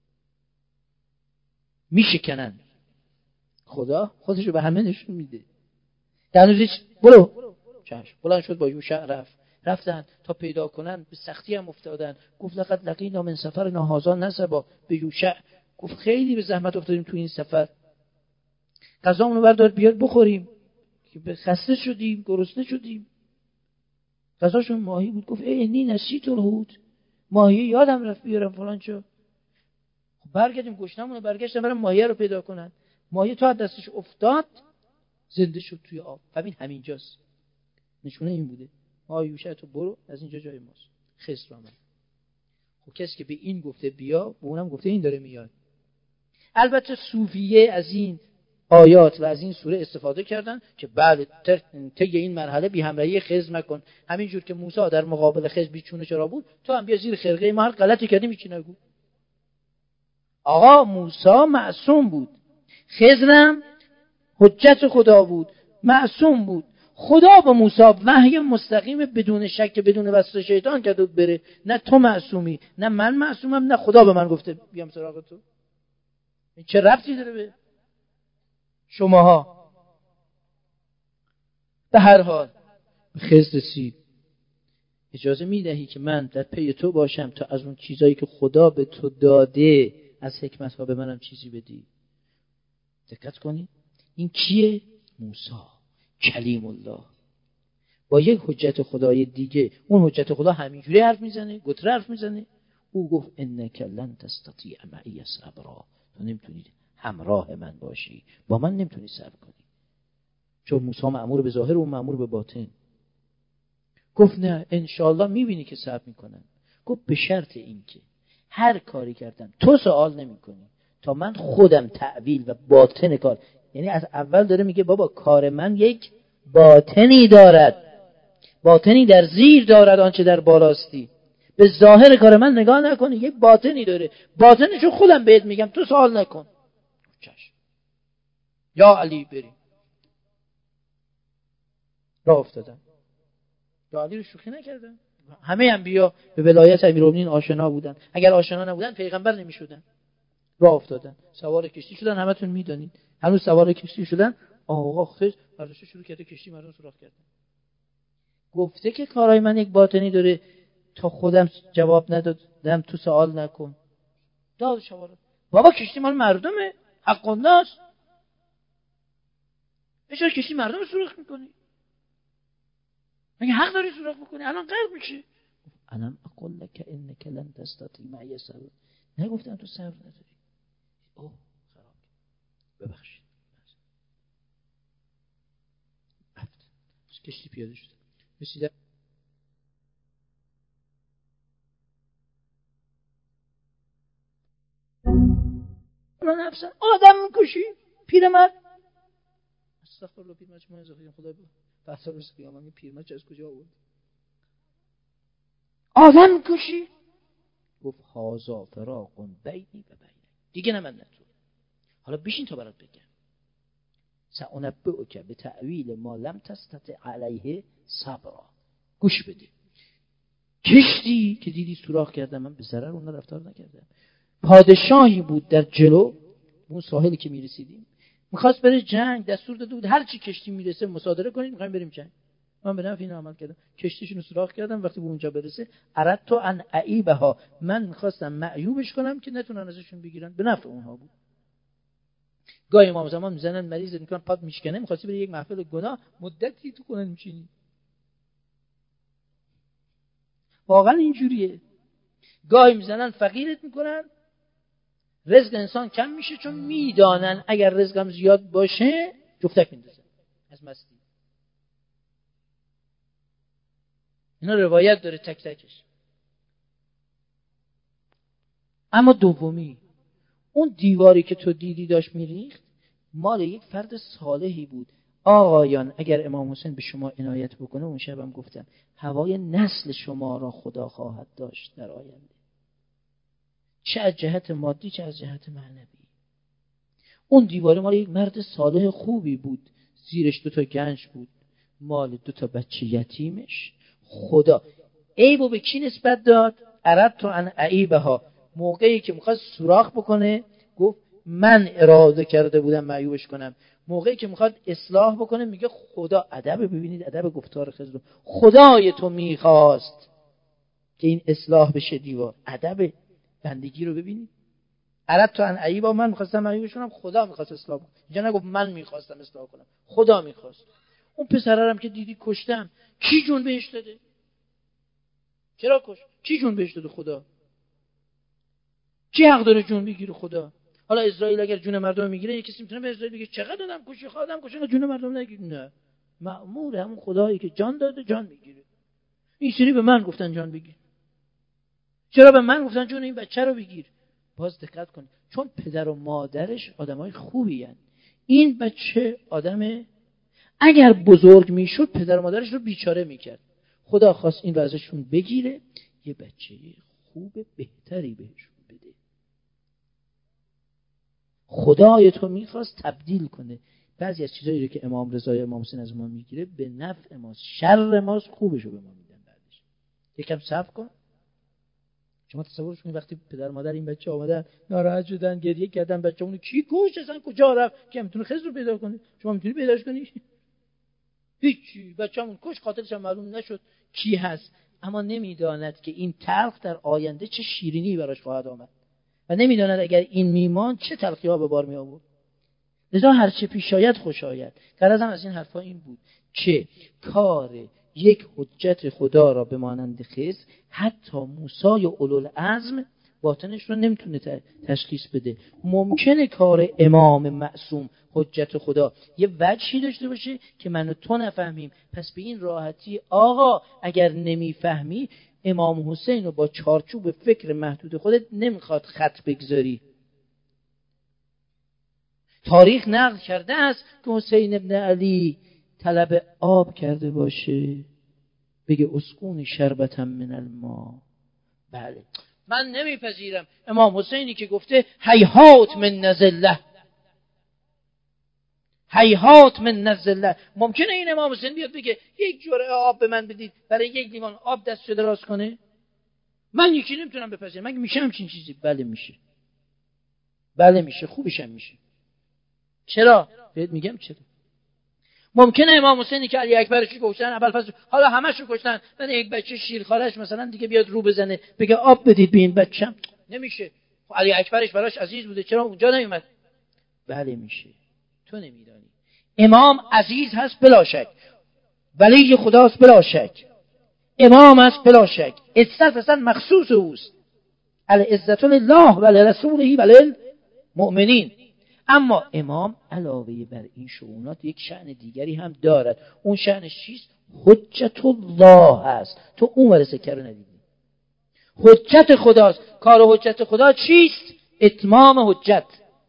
میشکنن. خدا خودشو به همه نشون میده. در نتیجه برو چشم. بلند شد با یوشع رفت. رفتن تا پیدا کنن به سختی هم افتادن. گفت لقد لقینا من سفرنا هذا نصبا. به یوشع گفت خیلی به زحمت افتادیم تو این سفر، غذامون رو بردار بیار بخوریم که به خسته شدیم، گرسنه شدیم. غذاشون ماهی بود. گفت ای انی نسیت الحوت، ماهی یادم رفت بیارم فلان چه. خب برگردیم گشنمون رو برگشتن برام ماهی رو پیدا کنن. ماهی تا دستش افتاد زنده شد توی آب. ببین همینجاست نشونه این بوده. ما یوشع تو برو از اینجا جای ماست. خضر آمد. خب کسی که به این گفته بیا، به اونم گفته این داره میاد. البته صوفیه از این آیات و از این سوره استفاده کردن که بعد طی این مرحله بی همراهی خضر نکن. همینجور که موسی در مقابل خضر بیچونه چرا بود، تو هم بیا زیر خرقه ما هر غلطی کردی میچی نگو. آقا موسی معصوم بود، خضرم حجت خدا بود، معصوم بود. خدا به موسی وحی مستقیم بدون شک بدون واسطه شیطان کرد بره. نه تو معصومی، نه من معصومم، نه خدا به من گفته بیام سراغ تو. این چه ربطی داره به شماها؟ به هر حال به خضر رسید. اجازه میدهی که من در پی تو باشم تا از اون چیزایی که خدا به تو داده از حکمت ها به منم چیزی بدی. دقت کنی این کیه؟ موسی کلیم الله با یک حجت خدای دیگه. اون حجت خدا همینجوری حرف میزنه، گتره حرف میزنه. او گفت انک لن تستطیع معی صبرا، تو نمیتونی همراه من باشی، با من نمیتونی صبر کنی. چون موسی مأمور به ظاهر و اون مأمور به باطن. گفت نه انشالله میبینی که صبر میکنم. گفت به شرط این که هر کاری کردم تو سوال نمی کنی تا من خودم تعویل و باطن کار، یعنی از اول داره میگه بابا کار من یک باطنی دارد، باطنی در زیر دارد آنچه در بالاستی. به ظاهر کار من نگاه نکنی، یک باطنی داره، باطنشو خودم بهت میگم تو سوال نکن. چشم یا علی بریم. راه افتادن. یا علی رو شوخی نکردن. همه انبیا به ولایت امیرالمومنین آشنا بودن. اگر آشنا نبودن پیغمبر نمیشدن. راه افتادن، سوار کشتی شدن. همتون میدونید هنوز سوار کشتی شدن. آقا خضر برداشت شروع کرده کشتی مردم سوراخ کردن. گفته که کارای من یک باطنی داره، تا خودم جواب ندادم تو سوال نکن. داد شواره بابا کشتی مال مردمه، حق الناس. چرا کشتی مردم سوراخ میکنی؟ مگه حق داری سوراخ بکنی؟ الان غرق میشه. انا اقول لك انك لن تستطيع معي صبر. نگفتم تو صبر نداری. اوه خراب. ببخشید. رفت. کشتی پیاده شد. رسید. من نفسم آدم میکشی پیرمرد. استغفرالله پیرمرد ما اضافه خدا بحث روز قیامت این پیرمرد از کجا آورد؟ آدم میکشی؟ گفت هازا فراق بینی و بینک. دیگه نه من نه تو. حالا بشین تا برات بگم. سأنبئک به تأویل ما لم تستطع علیه صبرا. گوش بده. کشتی که دیدی سوراخ کردم، من به ضرر اون رفتار نکردم. پادشاهی بود در جلو اون ساحلی که میرسیدیم، میخواست بره جنگ، دستور داده بود هر چی کشتی میرسه مصادره کنید، میخوایم بریم جنگ. من به نفع این عمل کردم، کشتیشون رو سوراخ کردم، وقتی به اونجا برسه اردت ان اعیبها، من می‌خواستم معیوبش کنم که نتونن ازشون بگیرن، به نفع اونها بود. گاهی امام زمان میزنن مریض میکنن پات میشکنه، می‌خواستی بری یک محفل گناه مدتی تو کنن میشینی. واقعا اینجوریه. گاهی میزنن فقیرت میکنن، رزق انسان کم میشه، چون میدانن اگر رزقم زیاد باشه جفتک میندازن از مستی. اینا روایت داره تک تکش. اما دومی، اون دیواری که تو دیدی داشت میریخت مال یک فرد صالحی بود. آقایان اگر امام حسین به شما عنایت بکنه، اون شبم گفتم هوای نسل شما را خدا خواهد داشت در آینده، چه از جهت مادی چه از جهت معنوی. اون دیواره مال یک مرد صالح خوبی بود، زیرش دو تا گنج بود، مال دو تا بچه یتیمش. خدا عیبو به کی نسبت داد؟ اردت ان اعیبها، موقعی که میخواد سوراخ بکنه گفت من اراده کرده بودم معیوبش کنم. موقعی که میخواد اصلاح بکنه میگه خدا، ادب ببینید، ادب گفتار خضر، خدای تو میخواست که این اصلاح بشه دیوار. ادب بندگی رو ببینید. اردت ان اعیبها، من میخواستم معیوبش کنم، خدا میخواست اصلاح کنه. اینجا نگفت من میخواستم اصلاح کنم، خدا میخواست. اون پسرم که دیدی کشتم، کی جون بهش داده؟ چرا کش؟ کی جون بهش داده؟ خدا. کی حق داره جون بگیره؟ خدا. حالا اسرائیل اگر جون مردم میگیره، یکی کسی میتونه به اسرائیل بگه چقدر دادم کشی، خودم کشی، جون مردم نگیر. نه، مأمور همون خدایی که جان داده جان میگیره. این سری به من گفتن جان بگیر، چرا به من گفتن جون این بچه رو بگیر؟ باز دقت کن، چون پدر و مادرش آدمای خوبی هن. این بچه آدمه، اگر بزرگ میشد پدر و مادرش رو بیچاره میکرد. خدا خواست این رو ازشون بگیره، یه بچه خوب بهتری بهشون بده. خدای تو میخواست تبدیل کنه بعضی از چیزایی رو که امام رضا یا امام حسین از ما میگیره به نفع ماست، شر ماست، خوبش رو به ما میدن. بعدش یکم صبر کن. شما تصورش کنید وقتی پدر مادر این بچه آمدن ناراحت شدن، گریه کردن، بچه اونو کی کشت، اصلا کجا رفت، که میتونه خضر رو پیدا کنه؟ شما میتونی پیداش کنی؟ هیچی، بچه‌مون کش، قاتلش هم معلوم نشد کی هست. اما نمیداند که این تلخ در آینده چه شیرینی براش خواهد آمد و نمیداند اگر این میمان چه تلخی ها به بار می آورد. لذا هر چه پیش آید خوش آید. غرضم از این حرفا این بود که کار یک حجت خدا را به مانند خضر حتی موسی و اولوالعزم باطنش رو نمیتونه تشخیص بده. ممکنه کار امام معصوم حجت خدا یه وجهی داشته باشه که من و تو نفهمیم، پس به این راحتی آقا اگر نمیفهمی امام حسین رو با چارچوب فکر محدود خودت نمیخواد خط بگذاری. تاریخ نقل کرده است که حسین ابن علی طلب آب کرده باشه، بگه اسقونی شربتا من الماء. بله، من نمیپذیرم امام حسینی که گفته هیهات من نزله، هیهات من نزله، ممکنه این امام حسین بیاد بگه یک جرعه آب به من بدید، برای یک لیوان آب دست شده راست کنه؟ من یکی نمیتونم بپذیرم. مگه میشه همچین چیزی؟ بله میشه، بله میشه، خوبش هم میشه. چرا؟ بهت میگم چرا. ممکنه امام حسینی که علی اکبرش رو کشتن، ابوالفضل، حالا همش رو کشتن، من یک بچه شیرخوارش مثلا دیگه بیاد رو بزنه بگه آب بدید به این بچه‌م، نمیشه. خب علی اکبرش براش عزیز بوده، چرا اونجا نمیومد؟ بله میشه. تو نمیدانی امام عزیز هست بلا شک، ولی خداست بلا شک، امام هست بلا شک، عزت اصلا مخصوص اوست، العزت لله و لرسوله و للمؤمنین. اما امام علاوه بر این شؤونات یک شأن دیگری هم دارد. اون شأنش چیست؟ حجت الله هست. تو اون ورسه کرو ندیدی. حجت خداست. کار حجت خدا چیست؟ اتمام حجت.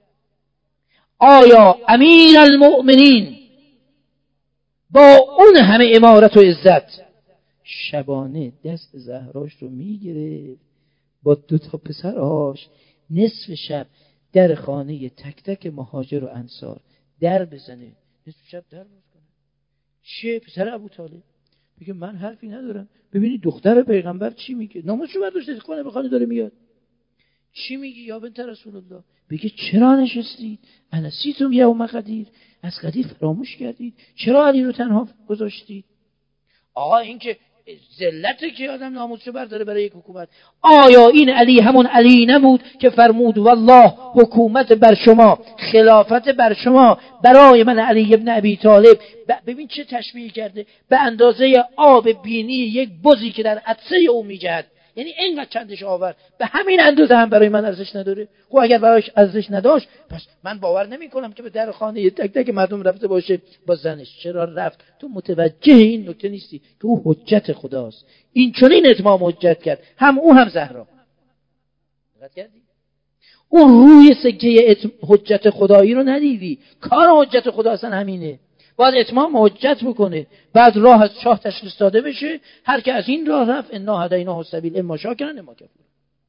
آیا امیر المؤمنین با اون همه امارت و عزت شبانه دست زهراش رو میگیره با دو تا پسرهاش نصف شب در خانه تک تک مهاجر و انصار در بزنه، نصف شب در باز کنه؟ چه پسر ابو طالب میگه من حرفی ندارم. ببینی دختر پیغمبر چی میگه، ناموسشو برداشته خانه به خانه داره میاد، چی میگی یا بنت رسول الله؟ بگه چرا نشستید؟ انسیتم یوم قدیر، از قدیر فراموش کردید؟ چرا علی رو تنها گذاشتید؟ آقا این که ذلته که آدم ناموسشو برداره برای یک حکومت. آیا این علی همون علی نبود که فرمود والله حکومت بر شما، خلافت بر شما برای من علی ابن ابی طالب. ببین چه تشبیه کرده، به اندازه آب بینی یک بزی که در عطسه او میجهد. یعنی اینقدر چندش آور، به همین اندازه هم برای من ارزش نداره. خب اگر برایش ارزش نداشت پس من باور نمی کنم که به در خانه تک تک مردم رفته باشه با زنش. چرا رفت؟ تو متوجه این نکته نیستی که او حجت خداست. این چنین اتمام حجت کرد، هم او هم زهرا. دقت کردی؟ اون روی سکه حجت خدایی رو ندیدی. کار حجت خدا اصلا همینه، باید اتمام حجت بکنه. بعد راه از شاه تشخیص داده بشه، هر که از این راه رفت انا هدیناه السبیل اما شاکرا اما کفورا.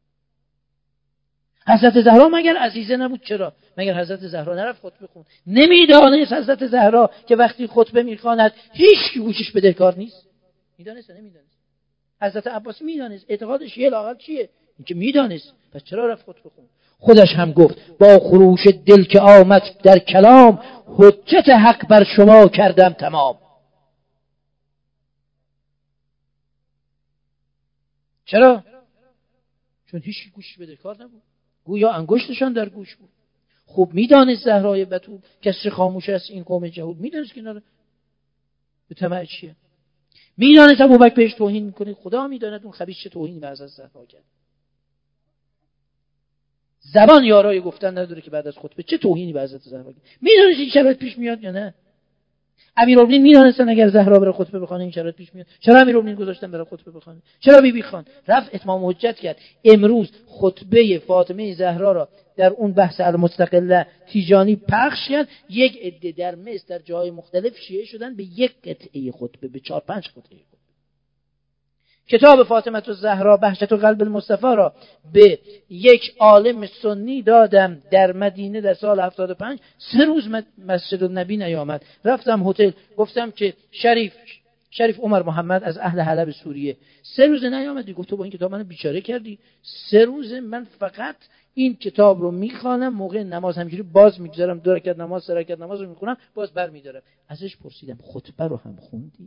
حضرت زهرا مگر عزیزه نبود؟ چرا؟ مگر حضرت زهرا نرفت خطبه خون؟ نمیدانست حضرت زهرا که وقتی خطبه میخواند هیچ کی گوشش بدهکار نیست؟ میدانست؟ نمیدانست؟ حضرت عباس میدانست. اعتقادش یه لااقل چیه؟ اینکه میدانست. پس چرا رفت خطبه خون؟ خودش هم گفت با خروش دل که آمد در کلام، حجت حق بر شما کردم تمام. چرا؟ چون هیچ گوش بدهکار نبود، گویا انگشتشان در گوش بود. خوب میدانست زهرای بتول کسی خاموش است این قوم جهول، میدانست که اینا به طمع چیه. میدانست ابوبکر بهش توهین میکنه، خدا میداند اون خبیث چه توهینی به حضرت زهرا کرد. زبان یارای گفتن نداره که بعد از خطبه چه توهینی به حضرت زهرا کرد. میدانست این شرایط پیش میاد یا نه؟ امیرالمومنین میدانستن اگر زهرا بره خطبه بخونه این شرایط پیش میاد. چرا امیرالمومنین گذاشتن بره خطبه بخونه؟ چرا بیبی خان رفت اتمام حجت کرد؟ امروز خطبه فاطمه زهرا را در اون بحث المستقله تیجانی پخش کرد. یک عده در مصر در جای مختلف شیعه شدن به یک قطعه خطبه، به چهار پنج قطعه خطبه. کتاب فاطمه الزهرا بهجت قلب المصطفی را به یک عالم سنی دادم در مدینه در سال هفتاد و پنج. سه روز مسجد النبی نیامد. رفتم هتل گفتم که شریف شریف عمر محمد از اهل حلب سوریه سه روز نیامدی. گفت تو با این کتاب منو بیچاره کردی. سه روز من فقط این کتاب رو میخوانم، موقع نماز همینجوری باز میگذارم، دو رکعت نماز سه رکعت نماز رو میخونم باز برمیدارم. ازش پرسیدم خطبه رو هم خوندی؟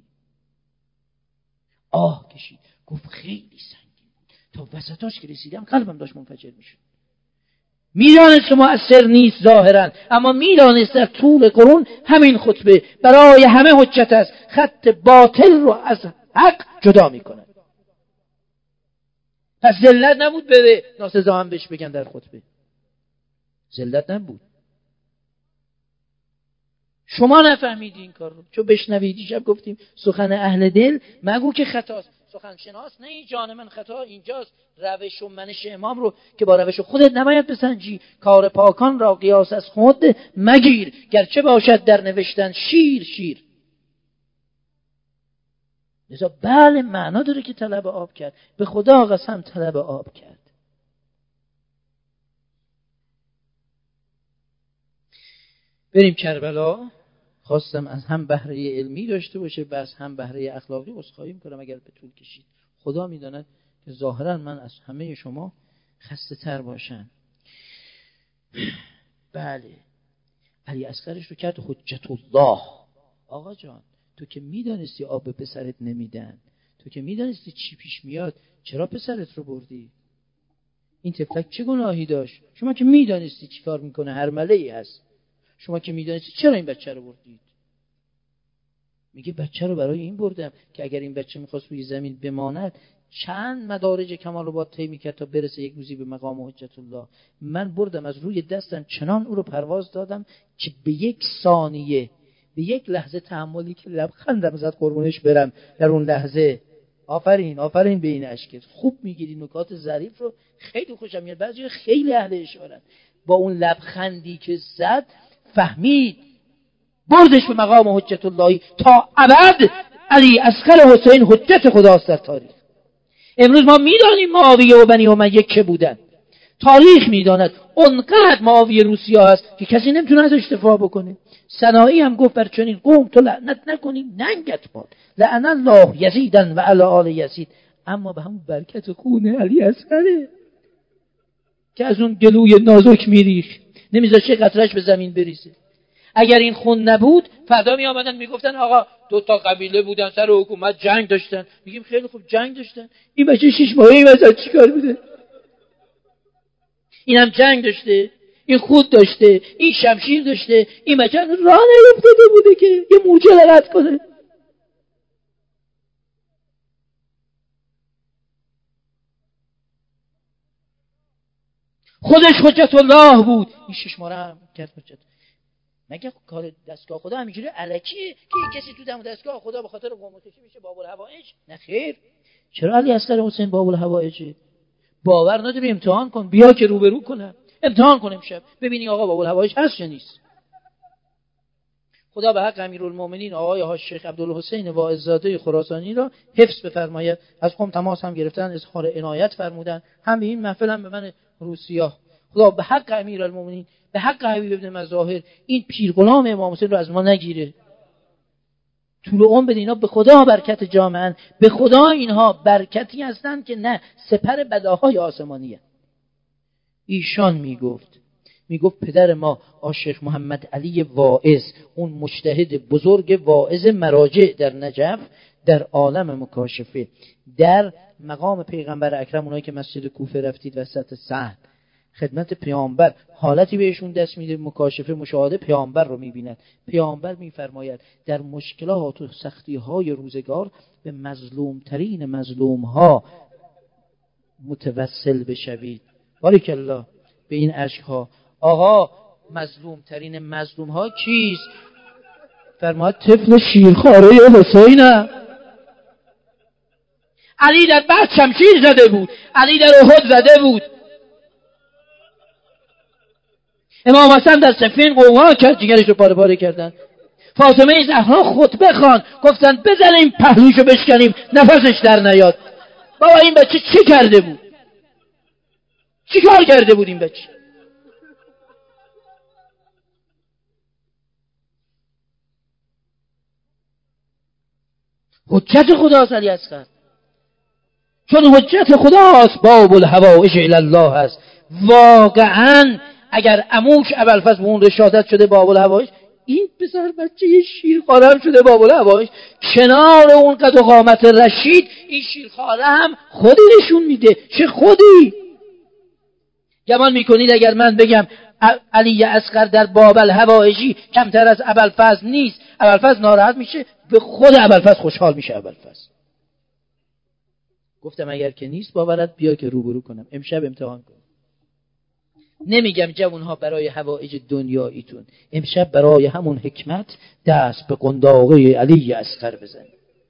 آه کشید، گفت خیلی سنگین بود، تا وسطاش که رسیدم قلبم داشت منفجر میشد. میدانست شما از سر نیست ظاهرا، اما میدانست در طول قرون همین خطبه برای همه حجت است، خط باطل رو از حق جدا میکنه. پس ذلت نبود به ناسزا هم بهش بگن در خطبه، ذلت نبود. شما نفهمیدی این کار رو، چون بشنویدی شب گفتیم سخن اهل دل مگو که خطاست، سخن شناس نه این جان من خطا اینجاست. روش و منش امام رو که با روش خودت نباید بسنجی، کار پاکان را قیاس از خود مگیر، گرچه باشد در نوشتن شیر شیر. لذا بله معنا داره که طلب آب کرد، به خدا قسم طلب آب کرد. بریم کربلا. خواستم از هم بهره علمی داشته باشه بس هم بهره اخلاقی. عذرخواهی میکنم اگر به طول کشید. خدا میداند که ظاهرا من از همه شما خسته تر باشم. بله علی اصغرش رو کرد حجت الله. آقا جان تو که میدانستی آب به پسرت نمیدن، تو که میدانستی چی پیش میاد، چرا پسرت رو بردی؟ این تفلک چه گناهی داشت؟ شما که میدانستی چی کار میکنه، هر مله‌ای هست، شما که میدانستی چرا این بچه رو بردید؟ میگه بچه رو برای این بردم که اگر این بچه میخواست روی زمین بماند چند مدارج کمال رو باید طی میکرد تا برسه یک روزی به مقام حجت الله. من بردم از روی دستم چنان او رو پرواز دادم که به یک ثانیه، به یک لحظه تحملی که لبخندم زد قربونش برم در اون لحظه. آفرین آفرین به این اشکت. خوب میگیری نکات ظریف رو، خیلی خوشم میاد. بعضی خیلی اهل اشارن. با اون لبخندی که زد فهمید بردش به مقام حجت اللهی تا ابد. علی اصغر حسین حجت خداست در تاریخ. امروز ما میدانیم معاویه و بنی امیه که بودن، تاریخ میداند اونقدر معاویه روسیا هست که کسی نمیتونه ازش دفاع بکنه. صناعی هم گفت بر چنین قوم تو لعنت نکنی ننگت باد، لعن الله یزیدن و علی آل یزید. اما به همون برکت خون علی اصغره که از اون گلوی نازک میریخ، نمیذاشه قطرش به زمین بریزه. اگر این خون نبود فردا می آمدن میگفتن آقا دو تا قبیله بودن سر حکومت جنگ داشتن. میگیم خیلی خوب جنگ داشتن، این بچه شش ماهه وسط چیکار بوده؟ اینم جنگ داشته، این خود داشته، این شمشیر داشته، این بچه راه نیفتاده بوده که یه مورچه لغت کنه. خودش حجت الله بود، این شش ماه هم کرد حجت. مگه کار دستگاه خدا همینجوری الکیه که کسی تو دم دستگاه خدا به خاطر قوم کشی میشه باب الهوائج؟ نه خیر. چرا علی اصغر حسین باب الهوائج؟ باور نداری امتحان کن، بیا که روبرو کنم، امتحان کن امشب ببینی آقا باب الهوائج هست یا نیست. خدا به حق امیرالمومنین آقای حاج شیخ عبدالحسین واعظ‌زاده خراسانی را حفظ بفرماید. از قم تماس هم گرفتن، اظهار عنایت فرمودن، هم به این محفل هم به من روسیا. خدا به حق امیرالمومنین، به حق حبیب ابن مظاهر این پیر غلام امام حسین رو از ما نگیره. طول عمر بده. اینا به خدا برکت جامعن، به خدا اینها برکتی هستند که نه سپر بلاهای آسمانیه. ایشان میگفت میگفت پدر ما آشیخ محمد علی واعظ، اون مجتهد بزرگ واعظ مراجع در نجف، در عالم مکاشفه، در مقام پیغمبر اکرم، اونایی که مسجد کوفه رفتید وسط صحن خدمت پیامبر، حالتی بهشون دست میده مکاشفه، مشاهده پیامبر رو میبینن. پیامبر میفرماید در مشکلات و سختی های روزگار به مظلوم ترین مظلوم ها متوسل بشوید. بارک الله به این اشک ها. آقا مظلوم ترین مظلوم ها کیست؟ فرماید طفل شیرخواره حسینه. علی در بعد شمشیر زده بود، علی در احد زده بود، امام حسن در صفین قوقا کرد، جگرش رو پاره پاره کردن. فاطمه زهرا خطبه خوان، گفتن بزنیم پهلوشو بشکنیم نفسش در نیاد. بابا این بچه چی کرده بود؟ چی کار کرده بود این بچه؟ حجت خداست علی اصغر، چون حجت خداست باب الهوائج الی الله هست. واقعا اگر عموش ابوالفضل به اون رشادت شده باب الهوائج، این پسر بچه یه شیرخواره هم شده باب الهوائج. کنار اون قد و قامت رشید این شیرخواره هم خودی نشون میده. چه خودی گمان میکنید اگر من بگم علی اصغر در باب الهوائجی کمتر از ابوالفضل نیست، ابوالفضل ناراحت میشه؟ به خود ابوالفضل خوشحال میشه ابوالفضل. گفتم اگر که نیست باورت بیا که روبرو کنم، امشب امتحان کن. نمیگم جوانها برای حوائج دنیاییتون، امشب برای همون حکمت دست به قنداقه علی اصغر بزن.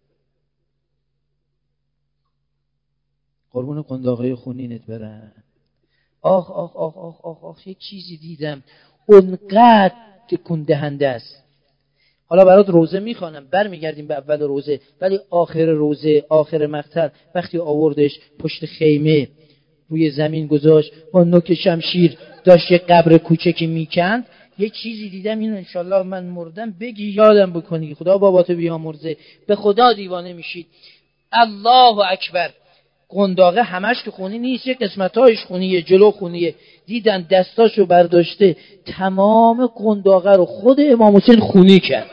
قربون قنداقه خونینت برن. آخ آخ آخ آخ آخ آخ یک چیزی دیدم اونقدر تکون دهنده است. حالا برات روزه میخوانم، برمیگردیم به اول روزه، ولی آخر روزه، آخر مقطع وقتی آوردش پشت خیمه روی زمین گذاشت با نوک شمشیر داشت یه قبر کوچکی میکند، یه چیزی دیدم اینو انشالله من مردم بگی یادم بکنی، خدا باباتو بیامرزه، به خدا دیوانه میشید. الله اکبر. قنداقه همش که خونی نیست، یه قسمتایش خونیه، جلو خونیه. دیدن دستاشو برداشته تمام قنداقه رو خود امام حسین خونی کرد.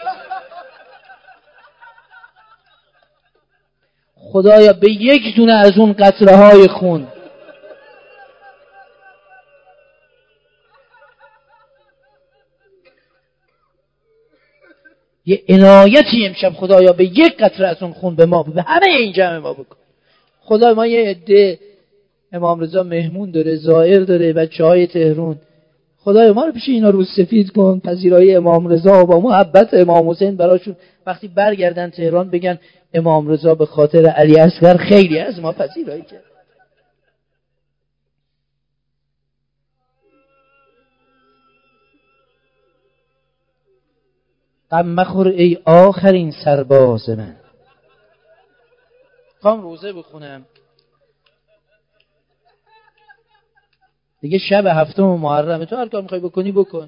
خدایا به یک دونه از اون قطره های خون یه عنایتی امشب خدایا به یک قطره از اون خون به ما، به همه این جمع ما بکن. خدا ما یه عده امام رضا مهمون داره، زائر داره، بچه‌های تهران، خدایا ما رو پیش اینا روز سفید کن، پذیرایی امام رضا و با محبت امام حسین براشون وقتی برگردن تهران بگن امام رضا به خاطر علی اصغر خیلی از ما پذیرایی کرد. غم مخور ای آخرین سرباز من. قام روزه بخونم دیگه، شب هفتم محرمه، تو هر کار میخوای بکنی بکن.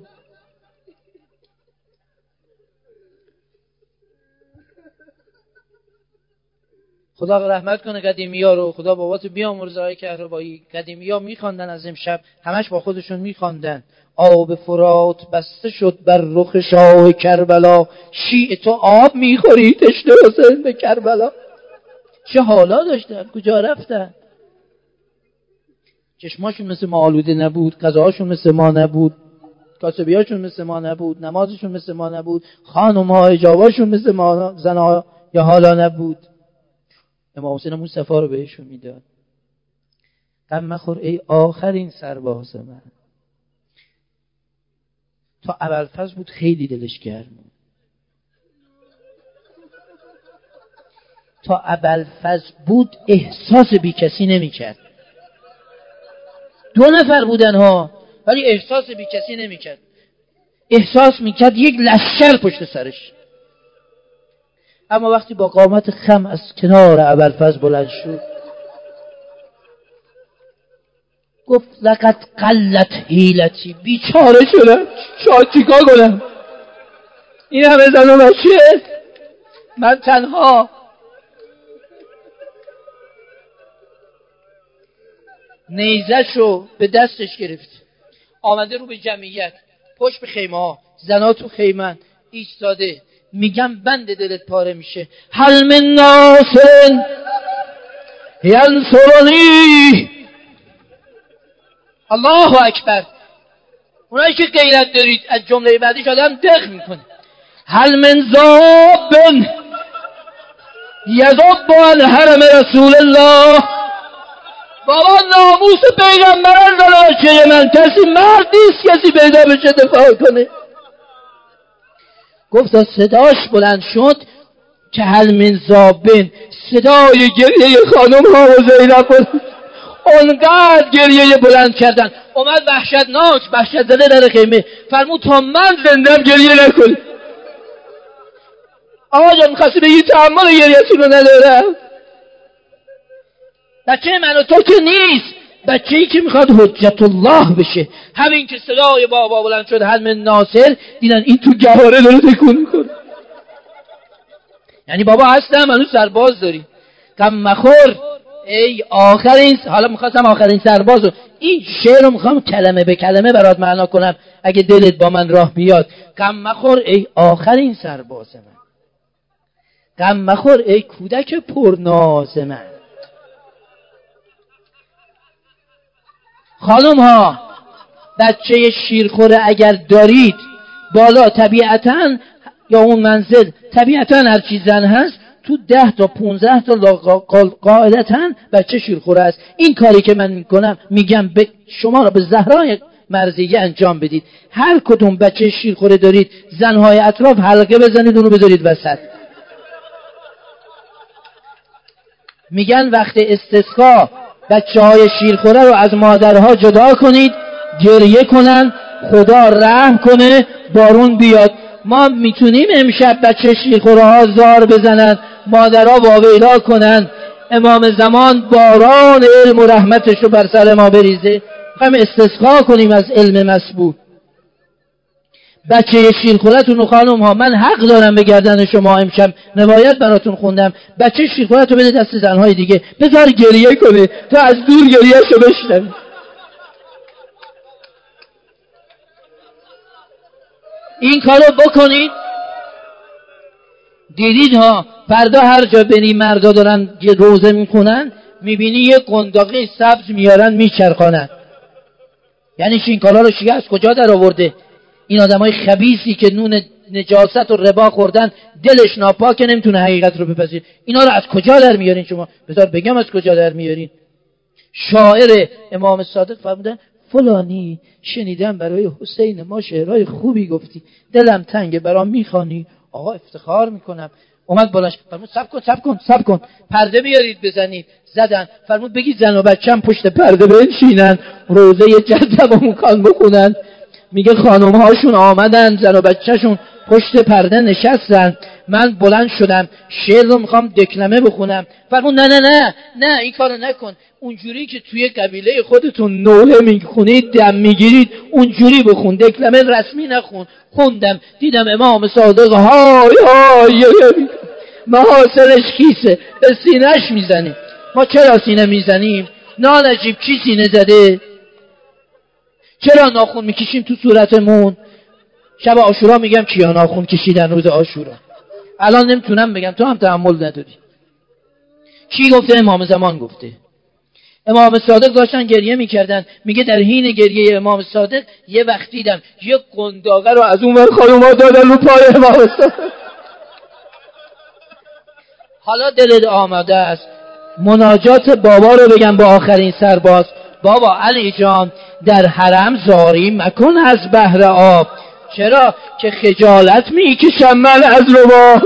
خدا رحمت کنه قدیمی‌ها رو، خدا باباتو بیامرزه آقای کهربایی. قدیمی‌ها می‌خواندن از امشب، همش با خودشون می‌خواندن: آب فرات بسته شد بر رخ شاه کربلا، شیع تو آب می‌خوری تشنه حسین به کربلا. چه حالا داشتن، کجا رفتن؟ چشماشون مثل ما آلوده نبود، غذاهاشون مثل ما نبود، کاسبیاشون مثل ما نبود، نمازشون مثل ما نبود، خانم‌ها حجاباشون مثل ما زن‌ها یا حالا نبود. امام حسین مصطفی رو بهشون میداد: غم مخور ای آخرین سرباز من. تا ابوالفضل بود خیلی دلش گرم، تا ابوالفضل بود احساس بی کسی نمی کرد. دو نفر بودن ها، ولی احساس بی کسی نمی کرد. احساس می کرد یک لشکر پشت سرش. اما وقتی با قامت خم از کنار ابوالفضل بلند شد، گفت لقد قلت حیلتی، بیچاره شدم، شاید چیکار کنم؟ این همه زن و بچه، من تنها. نیزه‌شو به دستش گرفت، آمده رو به جمعیت، پشت به خیمه ها، زنا تو خیمن ایستاده، میگم بند دلت پاره میشه. هل من ناصر ینصرنی. الله اکبر. اونایی که غیرت دارید از جمله بعدیش آدم دق میکنه. هل من ذاب یذب عن حرم رسول الله. بابا ناموس پیغمبران زلاشه من، کسی مرد نیست کسی پیدا بشه دفاع کنه. گفت صداش بلند شد که هل من ذابن، صدای گریه خانم ها و زینب بود. اونقدر گریه بلند کردن، اومد وحشتناک وحشت زده در خیمه، فرمود تا من زندم گریه نکنی. آقا جان میخواستی بگی تحمل گریه‌تون رو ندارم؟ بچه من و تو که نیست، بچه‌ای که میخواد حجت الله بشه. همین که صدای بابا بلند شد هل من ناصر، دیدن این تو گهاره داره تکون میکنه. یعنی بابا هستم هنوز سرباز داری. غم مخور ای آخرین، حالا میخواستم آخرین سربازو، این شعر رو میخوام کلمه به کلمه برات معنا کنم اگه دلت با من راه بیاد. غم مخور ای آخرین سرباز من، غم مخور ای کودک پرناز من. خانم ها، بچه شیرخوره اگر دارید بالا، طبیعتاً یا اون منزل طبیعتاً هر چی زن هست تو ده تا پونزده تا قاعدتاً بچه شیرخوره است. این کاری که من میکنم میگم به شما را به زهرای مرضیه انجام بدید. هر کدوم بچه شیرخوره دارید زنهای اطراف حلقه بزنید اونو بذارید وسط. میگن وقت استسقا بچه های شیرخوره رو از مادرها جدا کنید، گریه کنن، خدا رحم کنه بارون بیاد. ما میتونیم امشب بچه شیرخوره ها زار بزنن، مادرها واویلا کنن، امام زمان باران علم و رحمتش رو بر سر ما بریزه. هم استسقا کنیم از علم مسبوق. بچه شیرخورتون و خانم ها، من حق دارم به گردن شما امشب روایت براتون خوندم، بچه شیرخورتو بده دست زنهای دیگه، بذار گریه کنه تا از دور گریهشو بشنوی. این کارو بکنید. دیدید ها فردا هر جا بینی مردا دارن روزه میخونن، میبینی یه قنداقی سبز میارن میچرخانن. یعنی این کارا رو شیعه از کجا در آورده؟ این آدمای خبیثی که نون نجاست و ربا خوردن، دلش ناپاکه، نمیتونه حقیقت رو بپذیره. اینا رو از کجا در میارین شما؟ بذار بگم از کجا در میارین. شاعر امام صادق فرمودن فلانی شنیدم برای حسین ما شعرهای خوبی گفتی، دلم تنگه برام میخوانی. آقا افتخار میکنم. اومد بالاش فرمود صبر کن صبر کن صبر کن، پرده بیارید بزنید. زدن. فرمود بگید زن و بچه‌م پشت پرده بنشینن روزه جذب و مکان بخونن. میگه خانم هاشون آمدن، زن و بچه‌شون پشت پرده نشستن. من بلند شدم شعر رو میخوام دکلمه بخونم. فرمود نه نه نه نه این کارو نکن، اونجوری که توی قبیله خودتون نوحه میخونید دم میگیرید اونجوری بخون، دکلمه رسمی نخون. خوندم دیدم امام صادق های های محاصرش کیسه، به سینهش میزنه. ما چرا سینه میزنیم؟ نانجیب کی سینه زده؟ چرا ناخون میکشیم تو صورتمون؟ شب عاشورا میگم کیا ناخون کشیدن روز عاشورا؟ الان نمیتونم بگم، تو هم تحمل نداری. کی گفته؟ امام زمان گفته. امام صادق داشتن گریه میکردن، میگه در حین گریه امام صادق یه وقت دیدم یه قنداقه رو از اون ور خانوما دادن رو پای امام صادق. حالا دلت آماده است مناجات بابا رو بگم با آخرین سرباز. بابا علی جان در حرم زاری مکن از بحر آب، چرا که خجالت میکشم من از رباب.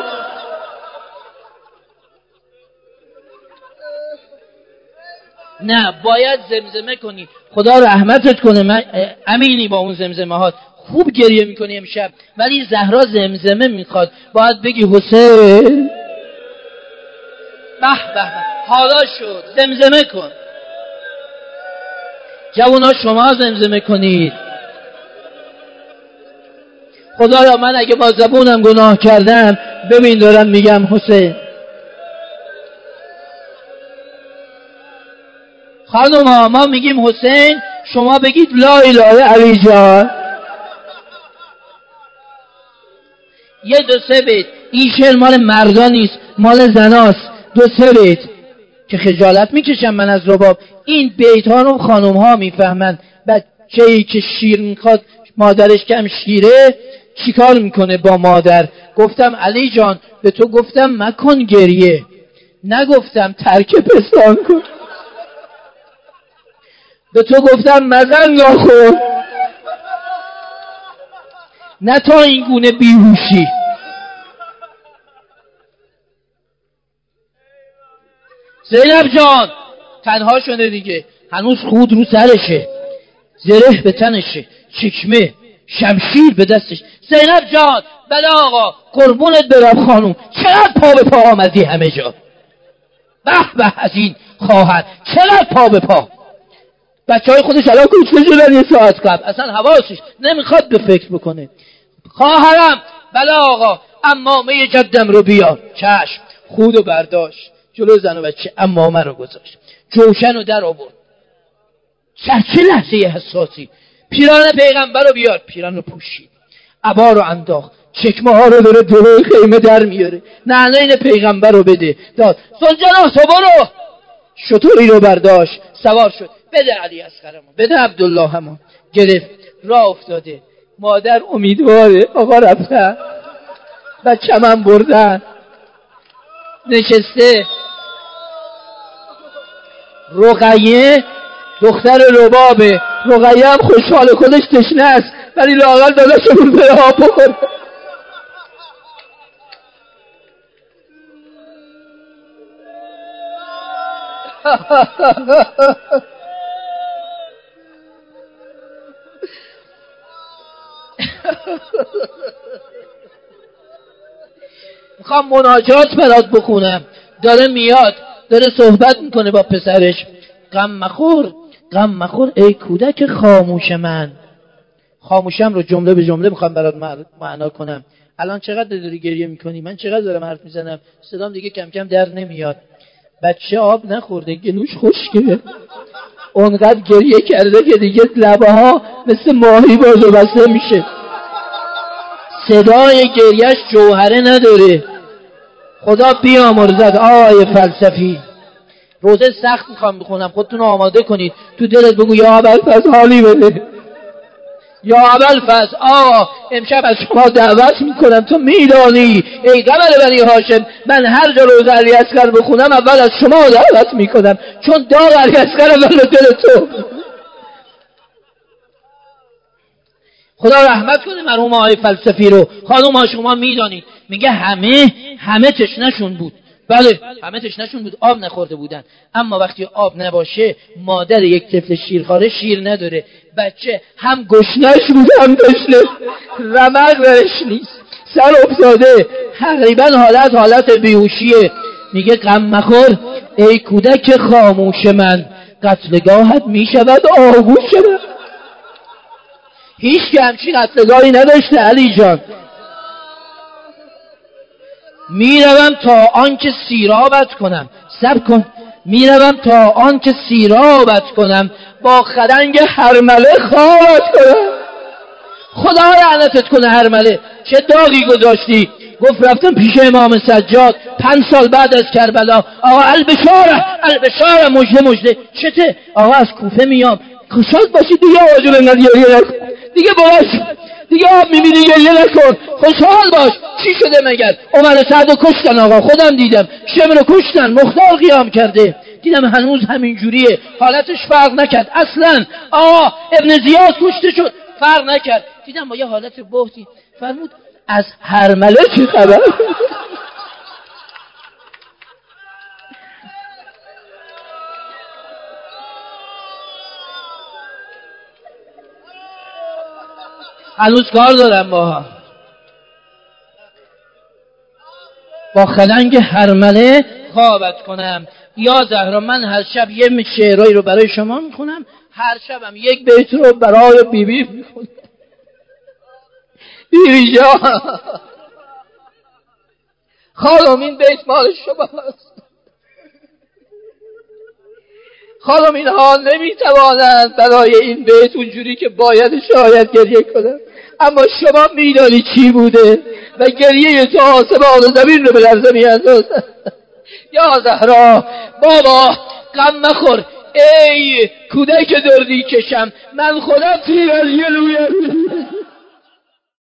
نه باید زمزمه کنی. خدا رحمتت کنه، من امینی با اون زمزمه هات. خوب گریه میکنی امشب، ولی زهرا زمزمه میخواد. باید بگی حسین. به به حالا شد، زمزمه کن. جوونا شما زمزمه کنید. خدایا من اگه با زبونم گناه کردم ببین دارم میگم حسین. خانم ها ما میگیم حسین، شما بگید لا اله علی جان. یه دو سه بیت. این شعر مال مردا نیست، مال زناست. دو سه بیت که خجالت میکشم من از رباب. این بیت ها رو خانم ها میفهمن. بچه‌ای که شیر میخواد مادرش کم شیره چیکار میکنه با مادر؟ گفتم علی جان به تو گفتم مکن گریه، نگفتم ترک پستان کن. به تو گفتم مزن ناخون، نه تا این گونه بیهوشی. زینب جان تنها شده دیگه، هنوز خود رو سرشه، زره به تنشه، چکمه شمشیر به دستش. زینب جان بله آقا قربونت برم خانوم، چقدر پا به پا آمدی همه جا. به به از این خواهر چقدر پا به پا. بچه های خودش الان کشته شدن یه ساعت قبل، اصلا حواسش نمیخواد به فکر بکنه. خواهرم بله آقا عمامه جدم رو بیار. چشم. خودو برداشت جلو زن و بچه عمامه رو گذاشت، جوشن رو در آورد. چه لحظه حساسی. پیران پیغمبر رو بیار، پیران رو پوشید، عبا رو انداخت، چکمه ها رو داره دور خیمه در میاره، نعلین پیغمبر رو بده داد. زنجان تو برو. شطوری رو برداشت سوار شد. بده علی اصغرمون، بده عبدالله همون. گرفت راه افتاده. مادر امیدواره. آقا رفتن بچه من بردن. نشسته رقیه دختر ربابه. رقیه هم خوشحال خودش تشنه است ولی لااقل داداشمون به آب بخوره. میخوام مناجات برات بخونم. داره میاد داره صحبت میکنه با پسرش. غم مخور غم مخور ای کودک خاموش من. خاموشم رو جمله به جمله میخوام برات معنا کنم. الان چقدر داری گریه میکنی، من چقدر دارم حرف میزنم، صدام دیگه کم کم در نمیاد. بچه آب نخورده، گلوش خشکه، اونقدر گریه کرده که دیگه لبه ها مثل ماهی باز و بسته میشه. صدای گریهش جوهره نداره. خدا بیامرزد آقای فلسفی. روزه سخت میخوام بخونم، خودتون آماده کنید. تو دلت بگو یا ابوالفضل حالی بده، یا ابوالفضل آقا امشب از شما دعوت میکنم. تو میدانی ای قمر بنی هاشم من هر جا روز علی اصغر بخونم اول از شما دعوت میکنم، چون داغ علی اصغر اول به دل تو. خدا رحمت کنه مرحوم آقای فلسفی رو. خانم ها شما میدانید میگه همه همه تشنه‌شون بود. بله همه تشنه‌شون بود، آب نخورده بودن. اما وقتی آب نباشه مادر یک طفل شیرخواره شیر نداره. بچه هم گشنش بود هم تشنه، رمق درش نیست، سر افتاده، تقریبا حالت حالت بیهوشیه. میگه غم مخور ای کودک خاموش من، قتلگاهت میشود آغوش من. هیچ که همچین قتلگاهی نداشته علی جان. میروم تا آن که سیرابت کنم. صبر کن. میروم تا آن که سیرابت کنم، با خدنگ هرمله خوابت کنم. خدا لعنتت کنه هرمله، چه داغی گذاشتی. گفت رفتم پیش امام سجاد پنج سال بعد از کربلا. آقا البشاره البشاره، مجده مجده. چته؟ آقا از کوفه میام. خوشحال باشی دیگه آجور انقدر گریه نکن دیگه، باش دیگه آب میبینی گریه نکن، خوشحال باش. چی شده مگر؟ عمر سعد رو کشتن آقا، خودم دیدم. شمر رو کشتن، مختار قیام کرده، دیدم هنوز همین جوریه، حالتش فرق نکرد اصلا. آقا ابن زیاد کشته شد، فرق نکرد. دیدم با یه حالت بهتی. فرمود از هرمله چی خبر؟ هنوز کار دارم با با خدنگ هرمله خوابت کنم. یا زهرا، من هر شب یه شعرایی رو برای شما میخونم، هر شبم یک بیت رو برای بیبی میخونم. بیبی جان خانم این بیت مال شماست. خانم اینها نمیتوانند برای این بیت اونجوری که باید شاید گریه کنم، اما شما میدانی چی بوده و گریه تو آسمان و زمین رو به لرزه میاندازد. یا زهرا بابا غم مخور، ای کودک دردی کشم، من خودم تیر از گلویم.